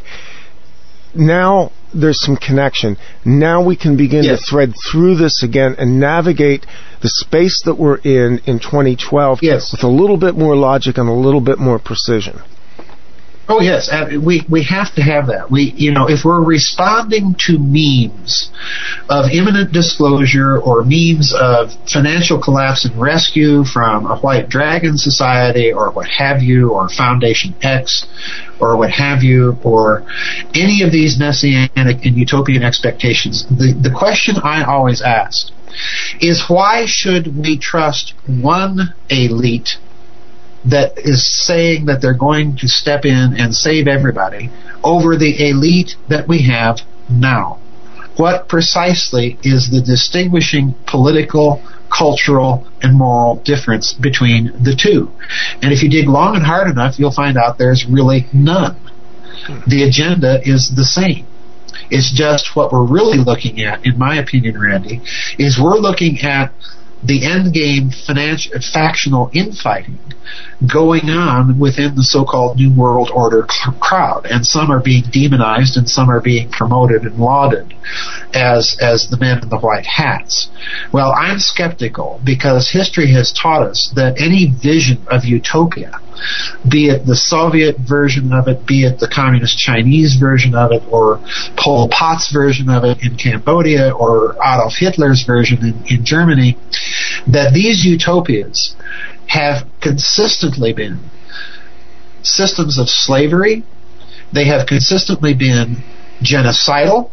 now there's some connection. Now we can begin Yes. to thread through this again and navigate the space that we're in in twenty twelve Yes. with a little bit more logic and a little bit more precision. Oh yes, uh, we we have to have that. We you know if we're responding to memes of imminent disclosure or memes of financial collapse and rescue from a white dragon society or what have you, or Foundation X or what have you, or any of these messianic and utopian expectations, the the question I always ask is, why should we trust one elite that is saying that they're going to step in and save everybody over the elite that we have now? What precisely is the distinguishing political, cultural, and moral difference between the two? And if you dig long and hard enough, you'll find out there's really none. The agenda is the same. It's just what we're really looking at, in my opinion, Randy, is we're looking at the end game financial, factional infighting going on within the so-called New World Order cl- crowd, and some are being demonized and some are being promoted and lauded as as the men in the white hats. Well, I'm skeptical, because history has taught us that any vision of utopia, be it the Soviet version of it, be it the communist Chinese version of it, or Pol Pot's version of it in Cambodia, or Adolf Hitler's version in, in Germany, that these utopias have consistently been systems of slavery. They have consistently been genocidal,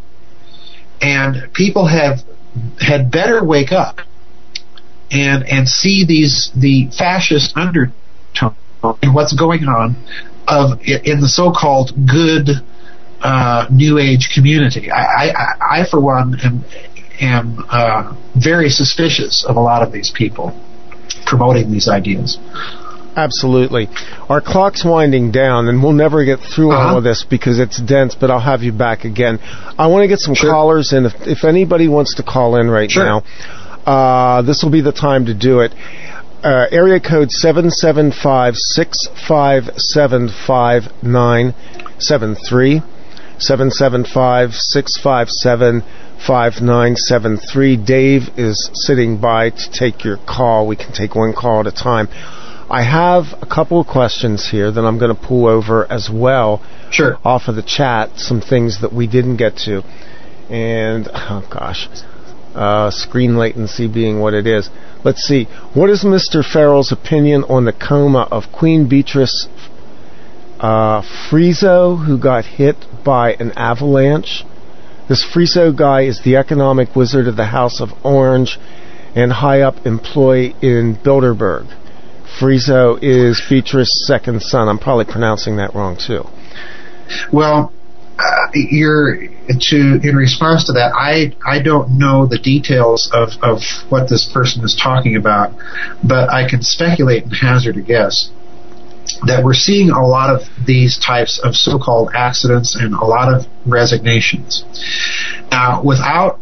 and people have had better wake up and and see these the fascist undertone in what's going on of in the so-called good uh, New Age community. I, I, I for one, am am uh, very suspicious of a lot of these people promoting these ideas. Absolutely. Our clock's winding down, and we'll never get through Uh-huh. all of this because it's dense, but I'll have you back again. I want to get some Sure. callers in. If, if anybody wants to call in right Sure. now, uh, this will be the time to do it. Uh, area code seven seven five, six five seven, five nine seven three. seven seven five, six five seven, five nine seven three. Dave is sitting by to take your call. We can take one call at a time. I have a couple of questions here that I'm going to pull over as well. Sure. Off of the chat, some things that we didn't get to. And, oh gosh, uh, screen latency being what it is. Let's see. What is Mister Farrell's opinion on the coma of Queen Beatrice uh, Friso, who got hit by an avalanche? This Friso guy is the economic wizard of the House of Orange and high-up employee in Bilderberg. Friso is Beatrice's second son. I'm probably pronouncing that wrong, too. Well, uh, you're to in response to that, I I don't know the details of, of what this person is talking about, but I can speculate and hazard a guess that we're seeing a lot of these types of so-called accidents and a lot of resignations. Now, without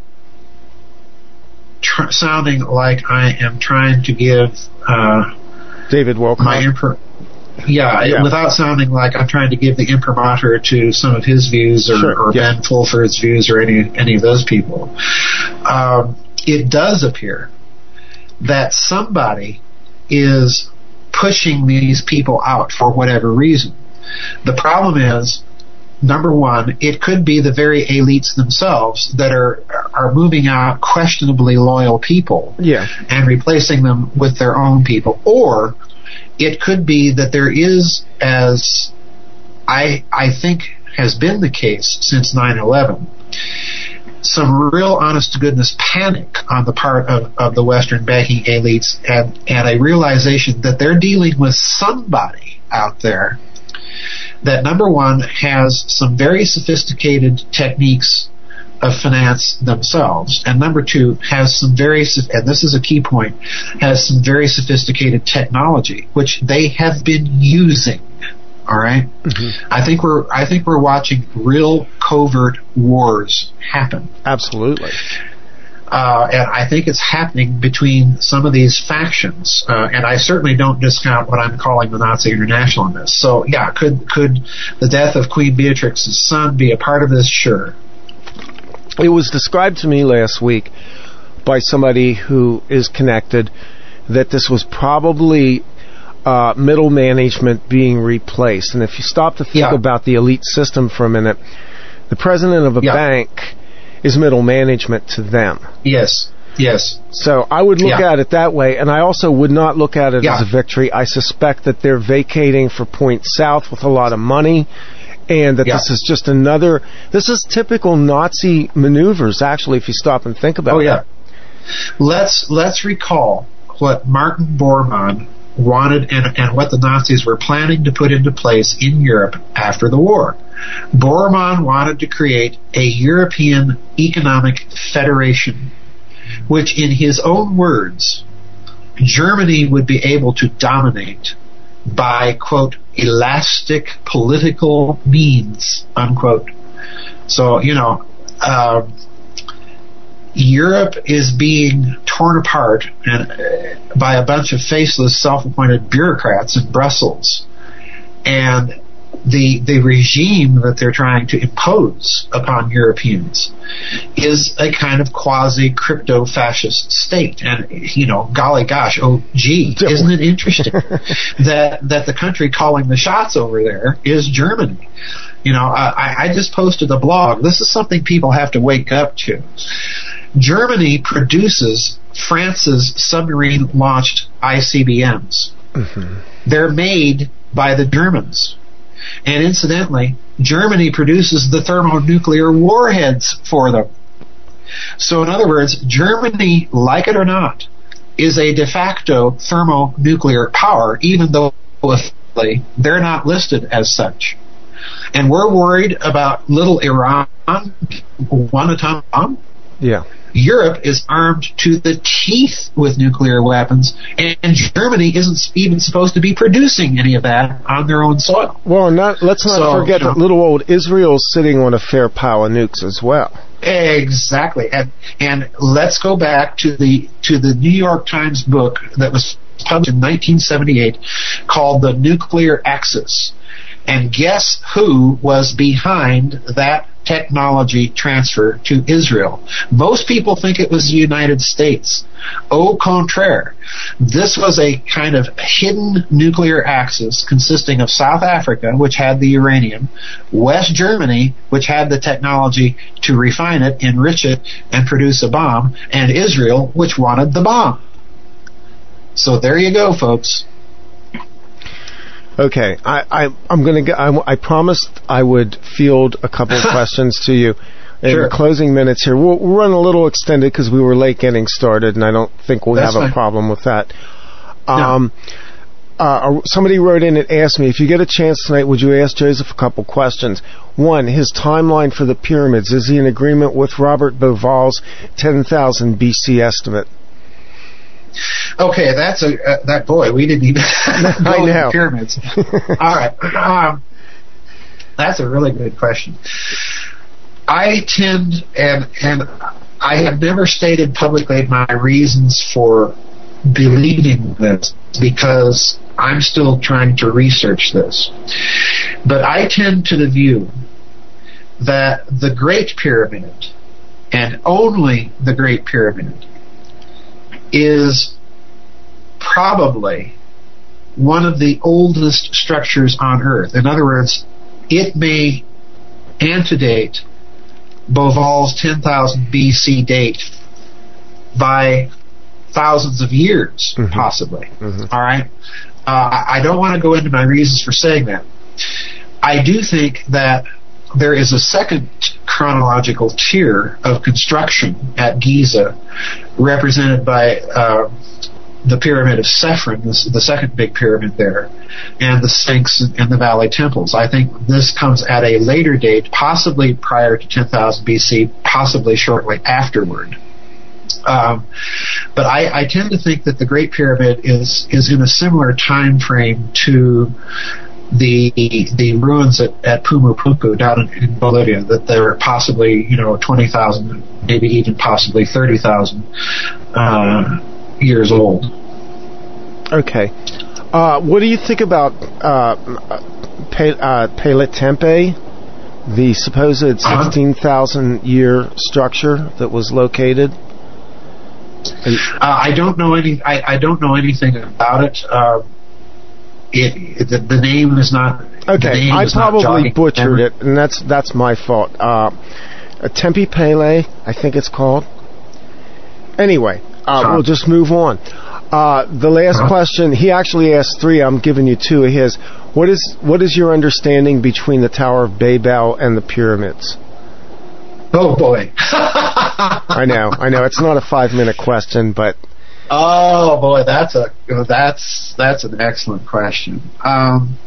tr- sounding like I am trying to give uh, David Wilcock. my imp- yeah, yeah, without sounding like I'm trying to give the imprimatur to some of his views or, Sure, or yeah. Ben Fulford's views or any any of those people, um, it does appear that somebody is pushing these people out for whatever reason. The problem is, number one, it could be the very elites themselves that are are moving out questionably loyal people Yeah. and replacing them with their own people. Or it could be that there is, as I I think has been the case since nine eleven, some real honest-to-goodness panic on the part of, of the Western banking elites and, and a realization that they're dealing with somebody out there that, number one, has some very sophisticated techniques of finance themselves, and number two, has some very, and this is a key point, has some very sophisticated technology, which they have been using. All right? Mm-hmm. I think we're I think we're watching real covert wars happen. Absolutely. Uh, and I think it's happening between some of these factions. Uh, and I certainly don't discount what I'm calling the Nazi International in this. So, yeah, could could the death of Queen Beatrix's son be a part of this? Sure. It was described to me last week by somebody who is connected that this was probably uh, middle management being replaced. And if you stop to think Yeah. about the elite system for a minute, the president of a Yeah. bank is middle management to them. Yes. Yes. So I would look Yeah. at it that way, and I also would not look at it Yeah. as a victory. I suspect that they're vacating for Point South with a lot of money, and that Yeah. this is just another, this is typical Nazi maneuvers, actually, if you stop and think about Oh it. yeah. Let's let's recall what Martin Bormann wanted and, and what the Nazis were planning to put into place in Europe after the war. Bormann wanted to create a European economic federation, which in his own words, Germany would be able to dominate by, quote, elastic political means, unquote. So, you know, uh, Europe is being torn apart and, uh, by a bunch of faceless, self-appointed bureaucrats in Brussels. And the the regime that they're trying to impose upon Europeans is a kind of quasi-crypto-fascist state. And, you know, golly gosh, oh gee, isn't it interesting that, that the country calling the shots over there is Germany? You know, I, I just posted a blog. This is something people have to wake up to. Germany produces France's submarine-launched I C B Ms. Mm-hmm. They're made by the Germans. And incidentally, Germany produces the thermonuclear warheads for them. So in other words, Germany, like it or not, is a de facto thermonuclear power, even though they're not listed as such. And we're worried about little Iran, one atomic bomb. Yeah. Europe is armed to the teeth with nuclear weapons, and Germany isn't even supposed to be producing any of that on their own soil. Well, not, let's not So, forget you know, that little old Israel's sitting on a fair pile of nukes as well. Exactly, and and let's go back to the to the New York Times book that was published in nineteen seventy-eight called The Nuclear Axis. And guess who was behind that technology transfer to Israel. Most people think it was the United States. Au contraire, this was a kind of hidden nuclear axis consisting of South Africa, which had the uranium, West Germany, which had the technology to refine it, enrich it, and produce a bomb, and Israel, which wanted the bomb. So there you go, folks. Okay, I, I, I'm going to get, I, I promised I would field a couple of questions to you in Sure. the closing minutes here. We'll, we'll run a little extended because we were late getting started, and I don't think we'll That's have a fine. problem with that. No. Um, uh, somebody wrote in and asked me, if you get a chance tonight, would you ask Joseph a couple questions? One, his timeline for the pyramids. Is he in agreement with Robert Bauval's ten thousand B C estimate? Okay, that's a uh, that boy. We didn't even I go with know. the pyramids. All right, um, that's a really good question. I tend and and I have never stated publicly my reasons for believing this because I'm still trying to research this. But I tend to the view that the Great Pyramid, and only the Great Pyramid, is probably one of the oldest structures on Earth. In other words, it may antedate Bauval's ten thousand B C date by thousands of years, Mm-hmm. possibly. Mm-hmm. All right? Uh, I I don't want to go into my reasons for saying that. I do think that there is a second chronological tier of construction at Giza, represented by uh, the Pyramid of Sefrin, the, the second big pyramid there, and the Sphinx and the Valley Temples. I think this comes at a later date, possibly prior to ten thousand B C, possibly shortly afterward. Um, but I, I tend to think that the Great Pyramid is is in a similar time frame to the the ruins at, at Pumapunku down in, in Bolivia, that they're possibly, you know, twenty thousand, maybe even possibly thirty thousand uh, years old. Okay. Uh, what do you think about uh, Pe- uh, Pele Tempe, the supposed sixteen thousand year structure that was located? Uh, I don't know any. I, I don't know anything about it. Uh, it, it the, the name is not. the Okay, name I is not probably jogging butchered memory. it, and that's that's my fault. Uh, Tempe Pele, I think it's called. Anyway, uh, Huh. we'll just move on. Uh, the last Huh? question, he actually asked three. I'm giving you two of his. What is what is your understanding between the Tower of Babel and the pyramids? Oh boy. I know, I know. It's not a five minute question, but Oh boy, that's a that's that's an excellent question. Um,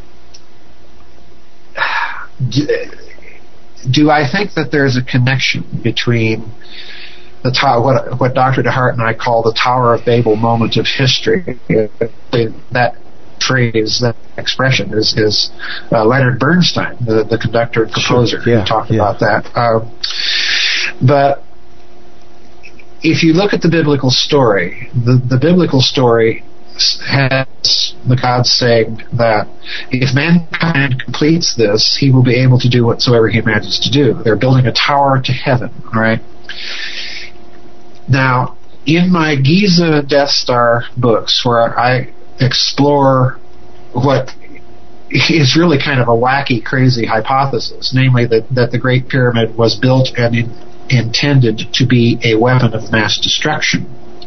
do, do I think that there's a connection between the tower, what what Doctor DeHart and I call the Tower of Babel moment of history? That phrase, that expression, is is uh, Leonard Bernstein, the the conductor and composer, Sure, yeah, who talked yeah. about that. Um, but if you look at the biblical story, the, the biblical story has the gods saying that if mankind completes this, he will be able to do whatsoever he imagines to do. They're building a tower to heaven, all right? Now, in my Giza Death Star books, where I explore what is really kind of a wacky, crazy hypothesis, namely that, that the Great Pyramid was built and in, intended to be a weapon of mass destruction,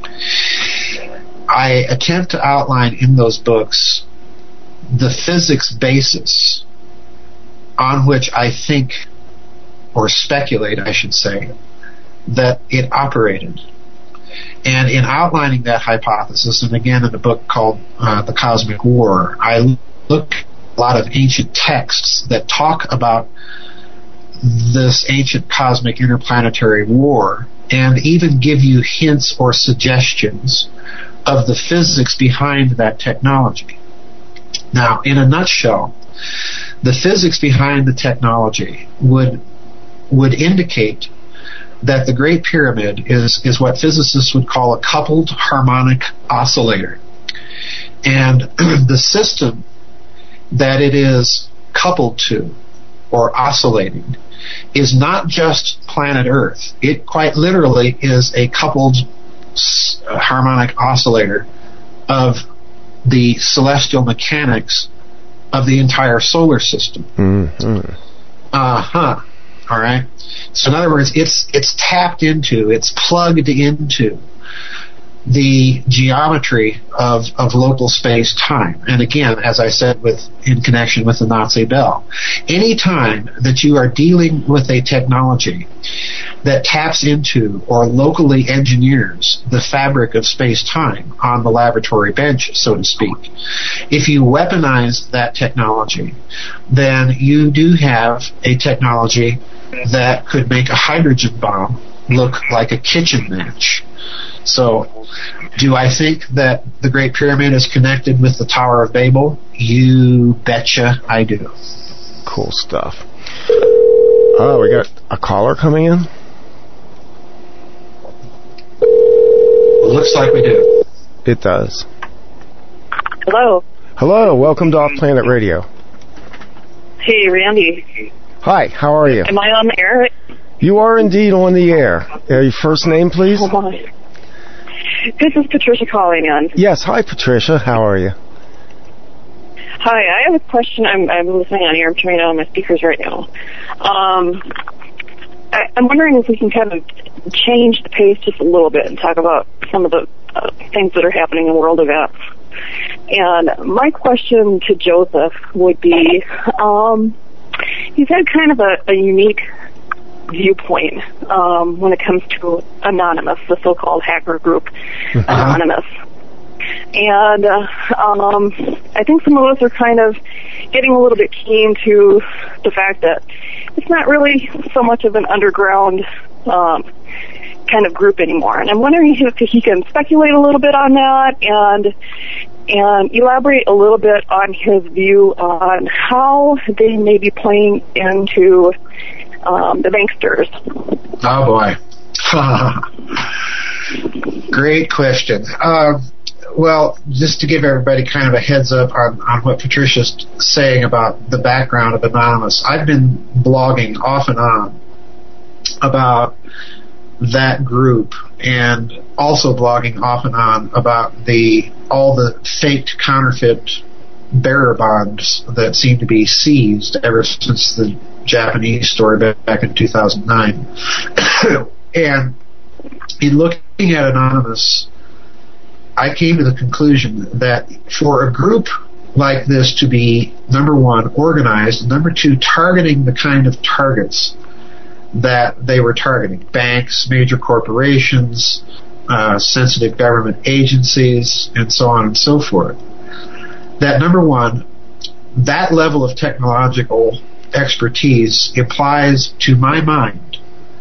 I attempt to outline in those books the physics basis on which I think, or speculate, I should say, that it operated. And in outlining that hypothesis, and again in a book called uh, The Cosmic War, I look at a lot of ancient texts that talk about this ancient cosmic interplanetary war, and even give you hints or suggestions of the physics behind that technology. Now, in a nutshell, the physics behind the technology would would indicate that the Great Pyramid is, is what physicists would call a coupled harmonic oscillator. And the system that it is coupled to, or oscillating, is not just planet Earth. It quite literally is a coupled s- harmonic oscillator of the celestial mechanics of the entire solar system. Mm-hmm. Uh-huh. All right. So in other words, it's it's tapped into, it's plugged into the geometry of, of local space-time. And again, as I said, with in connection with the Nazi bell, any time that you are dealing with a technology that taps into or locally engineers the fabric of space-time on the laboratory bench, so to speak, if you weaponize that technology, then you do have a technology that could make a hydrogen bomb look like a kitchen match. So, do I think that the Great Pyramid is connected with the Tower of Babel? You betcha I do. Cool stuff. Oh, we got a caller coming in? Looks like we do. It does. Hello. Hello, welcome to Off Planet Radio. Hey, Randy. Hi, how are you? Am I on the air? You are indeed on the air. Uh, your first name, please? Hold on. This is Patricia calling in. Yes, hi Patricia, how are you? Hi, I have a question. I'm, I'm listening on here. I'm turning on my speakers right now. Um, I, I'm wondering if we can kind of change the pace just a little bit and talk about some of the uh, things that are happening in world events. And my question to Joseph would be, um, he's had kind of a, a unique viewpoint um, when it comes to Anonymous, the so-called hacker group, uh-huh. Anonymous. And uh, um, I think some of us are kind of getting a little bit keen to the fact that it's not really so much of an underground um, kind of group anymore. And I'm wondering if he can speculate a little bit on that and and elaborate a little bit on his view on how they may be playing into um, the banksters. Oh, boy. Great question. Uh, well, just to give everybody kind of a heads up on, on what Patricia's saying about the background of Anonymous, I've been blogging off and on about that group and also blogging off and on about the all the faked counterfeit bearer bonds that seem to be seized ever since the Japanese story back in two thousand nine. And in looking at Anonymous, I came to the conclusion that for a group like this to be, number one, organized, number two, targeting the kind of targets that they were targeting, banks, major corporations, uh, sensitive government agencies, and so on and so forth, that number one, that level of technological expertise implies, to my mind,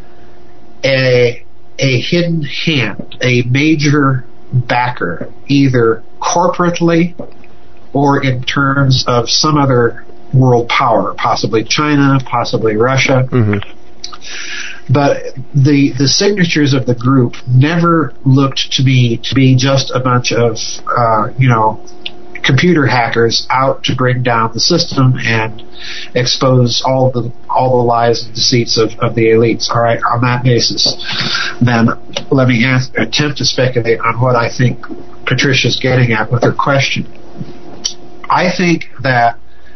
a a hidden hand, a major backer, either corporately or in terms of some other world power, possibly China, possibly Russia. Mm-hmm. But the the signatures of the group never looked to me to be just a bunch of uh, you know computer hackers out to bring down the system and expose all the all the lies and deceits of, of the elites. All right, on that basis, then let me ask, attempt to speculate on what I think Patricia's getting at with her question. I think that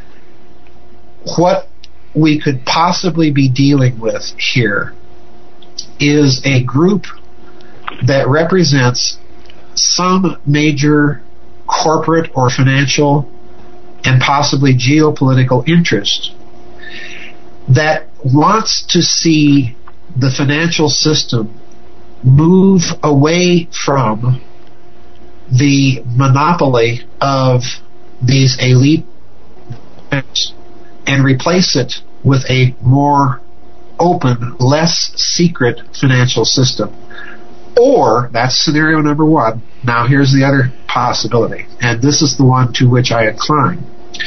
what we could possibly be dealing with here is a group that represents some major corporate or financial and possibly geopolitical interest that wants to see the financial system move away from the monopoly of these elite and replace it with a more open, less secret financial system. Or, that's scenario number one. Now here's the other possibility, and this is the one to which I incline.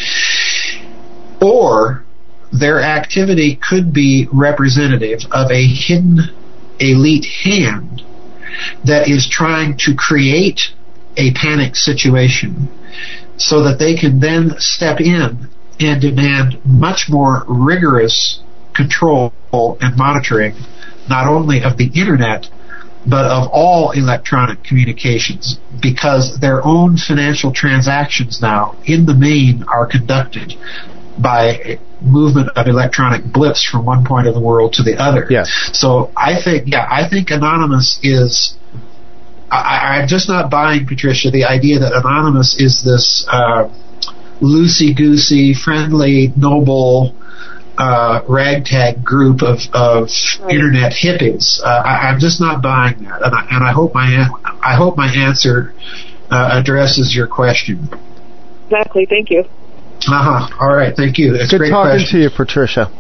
Or, their activity could be representative of a hidden elite hand that is trying to create a panic situation so that they can then step in and demand much more rigorous control and monitoring not only of the internet, but of all electronic communications, because their own financial transactions now, in the main, are conducted by movement of electronic blips from one point of the world to the other. Yes. So I think, yeah, I think Anonymous is, I, I'm just not buying, Patricia, the idea that Anonymous is this uh, loosey-goosey, friendly, noble, uh, ragtag group of, of right. internet hippies. Uh, I, I'm just not buying that, and I, and I hope my I hope my answer uh, addresses your question. Exactly. Thank you. Uh huh. All right. Thank you. That's Good great talking question. to you, Patricia.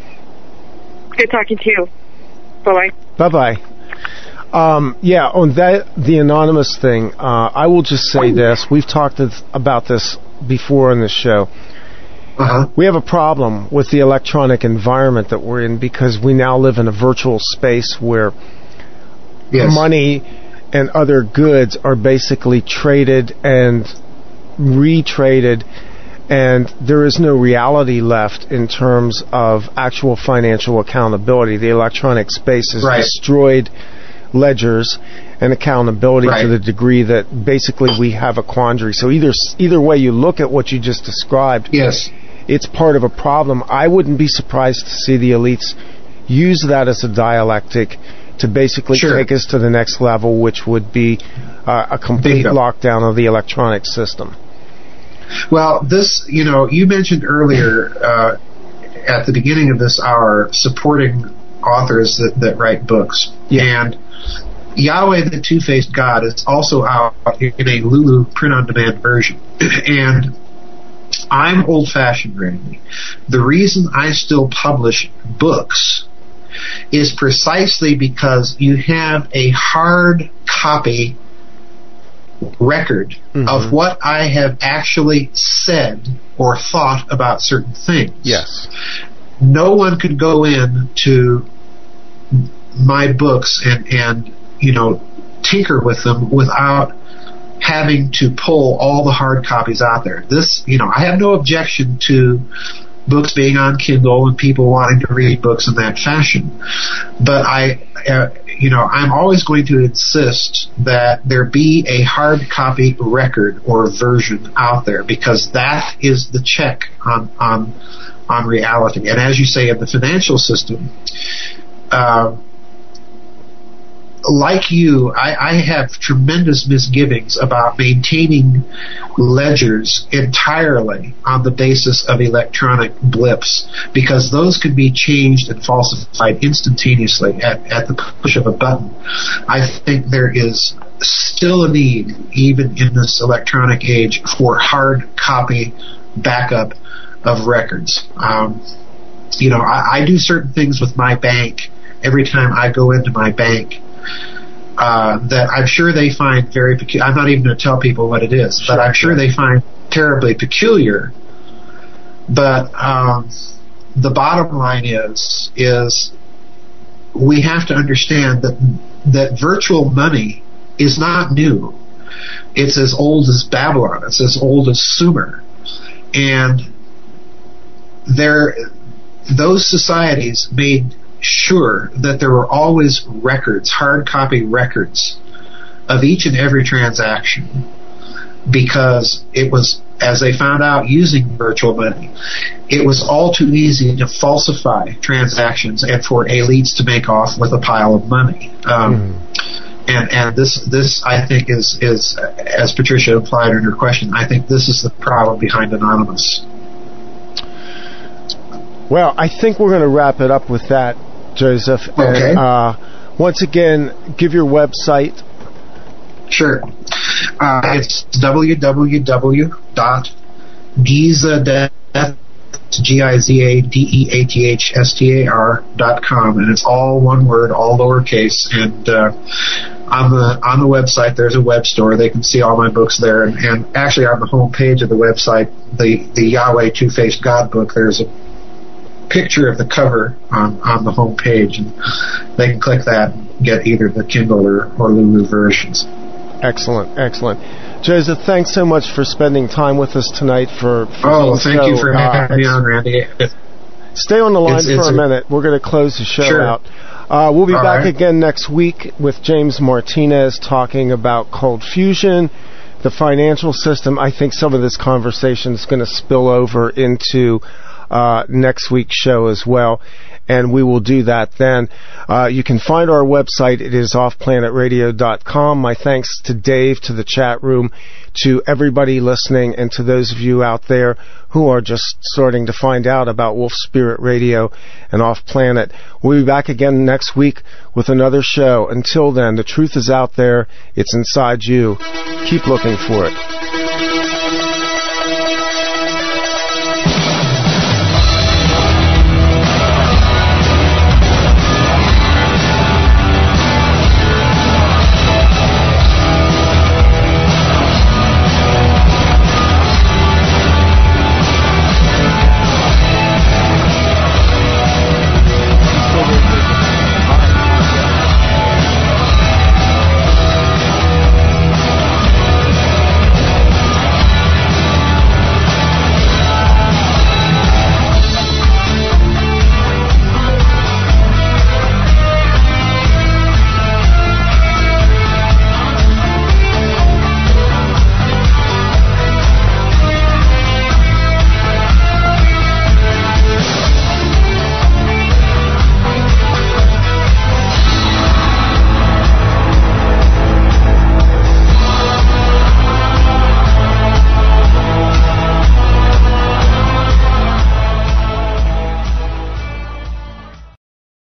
Good talking to you. Bye bye. Bye bye. Um, yeah, on that the anonymous thing, uh, I will just say this: we've talked th- about this before on this show. Uh-huh. We have a problem with the electronic environment that we're in because we now live in a virtual space where Yes. money and other goods are basically traded and retraded, and there is no reality left in terms of actual financial accountability. The electronic space has Right. destroyed ledgers and accountability Right. to the degree that basically we have a quandary. So either either way you look at what you just described, Yes. it's part of a problem. I wouldn't be surprised to see the elites use that as a dialectic to basically Sure. take us to the next level, which would be uh, a complete Bingo. lockdown of the electronic system. Well, this, you know, you mentioned earlier uh, at the beginning of this hour supporting authors that, that write books. Yeah. And Yahweh the Two-Faced God is also out in a Lulu print-on-demand version. And I'm old-fashioned, Randy. The reason I still publish books is precisely because you have a hard copy record Mhm. of what I have actually said or thought about certain things. Yes. No one could go in to my books and, and you know, tinker with them without having to pull all the hard copies out there. This, you know, I have no objection to books being on Kindle and people wanting to read books in that fashion. But I, uh, you know, I'm always going to insist that there be a hard copy record or version out there, because that is the check on, on, on reality. And as you say, in the financial system, uh, like you, I, I have tremendous misgivings about maintaining ledgers entirely on the basis of electronic blips, because those can be changed and falsified instantaneously at, at the push of a button. I think there is still a need, even in this electronic age, for hard copy backup of records. Um, you know, I, I do certain things with my bank every time I go into my bank Uh, that I'm sure they find very peculiar. I'm not even going to tell people what it is, Sure, but I'm sure sure. they find terribly peculiar. But um, the bottom line is, is we have to understand that that virtual money is not new. It's as old as Babylon. It's as old as Sumer, and there, those societies made sure that there were always records, hard copy records of each and every transaction, because it was, as they found out using virtual money, it was all too easy to falsify transactions and for elites to make off with a pile of money. Um, mm. And and this this I think is is as Patricia implied in her question, I think this is the problem behind Anonymous. Well, I think we're going to wrap it up with that, Joseph. Okay. And, uh, once again, give your website. Sure. Uh, it's w w w dot gizadeath, G I Z A D E A T H S T A R dot com, and it's all one word, all lowercase. And uh, on the on the website, there's a web store. They can see all my books there. And, and actually, on the home page of the website, the the Yahweh Two-Faced God book, there's a picture of the cover on, on the home page, and they can click that and get either the Kindle or, or Lulu versions. Excellent, excellent. Joseph, thanks so much for spending time with us tonight. For, for Oh, the thank show. you for Uh, having me on, Randy. Stay on the line It's- for it's a a- minute. We're going to close the show Sure. out. Uh, we'll be All back right. again next week with James Martinez talking about cold fusion, the financial system. I think some of this conversation is going to spill over into uh, next week's show as well, and we will do that then. Uh, you can find our website. It is off planet radio dot com. My thanks to Dave, to the chat room, to everybody listening, and to those of you out there who are just starting to find out about Wolf Spirit Radio and Off Planet. We'll be back again next week with another show. Until then, the truth is out there. It's inside you. Keep looking for it.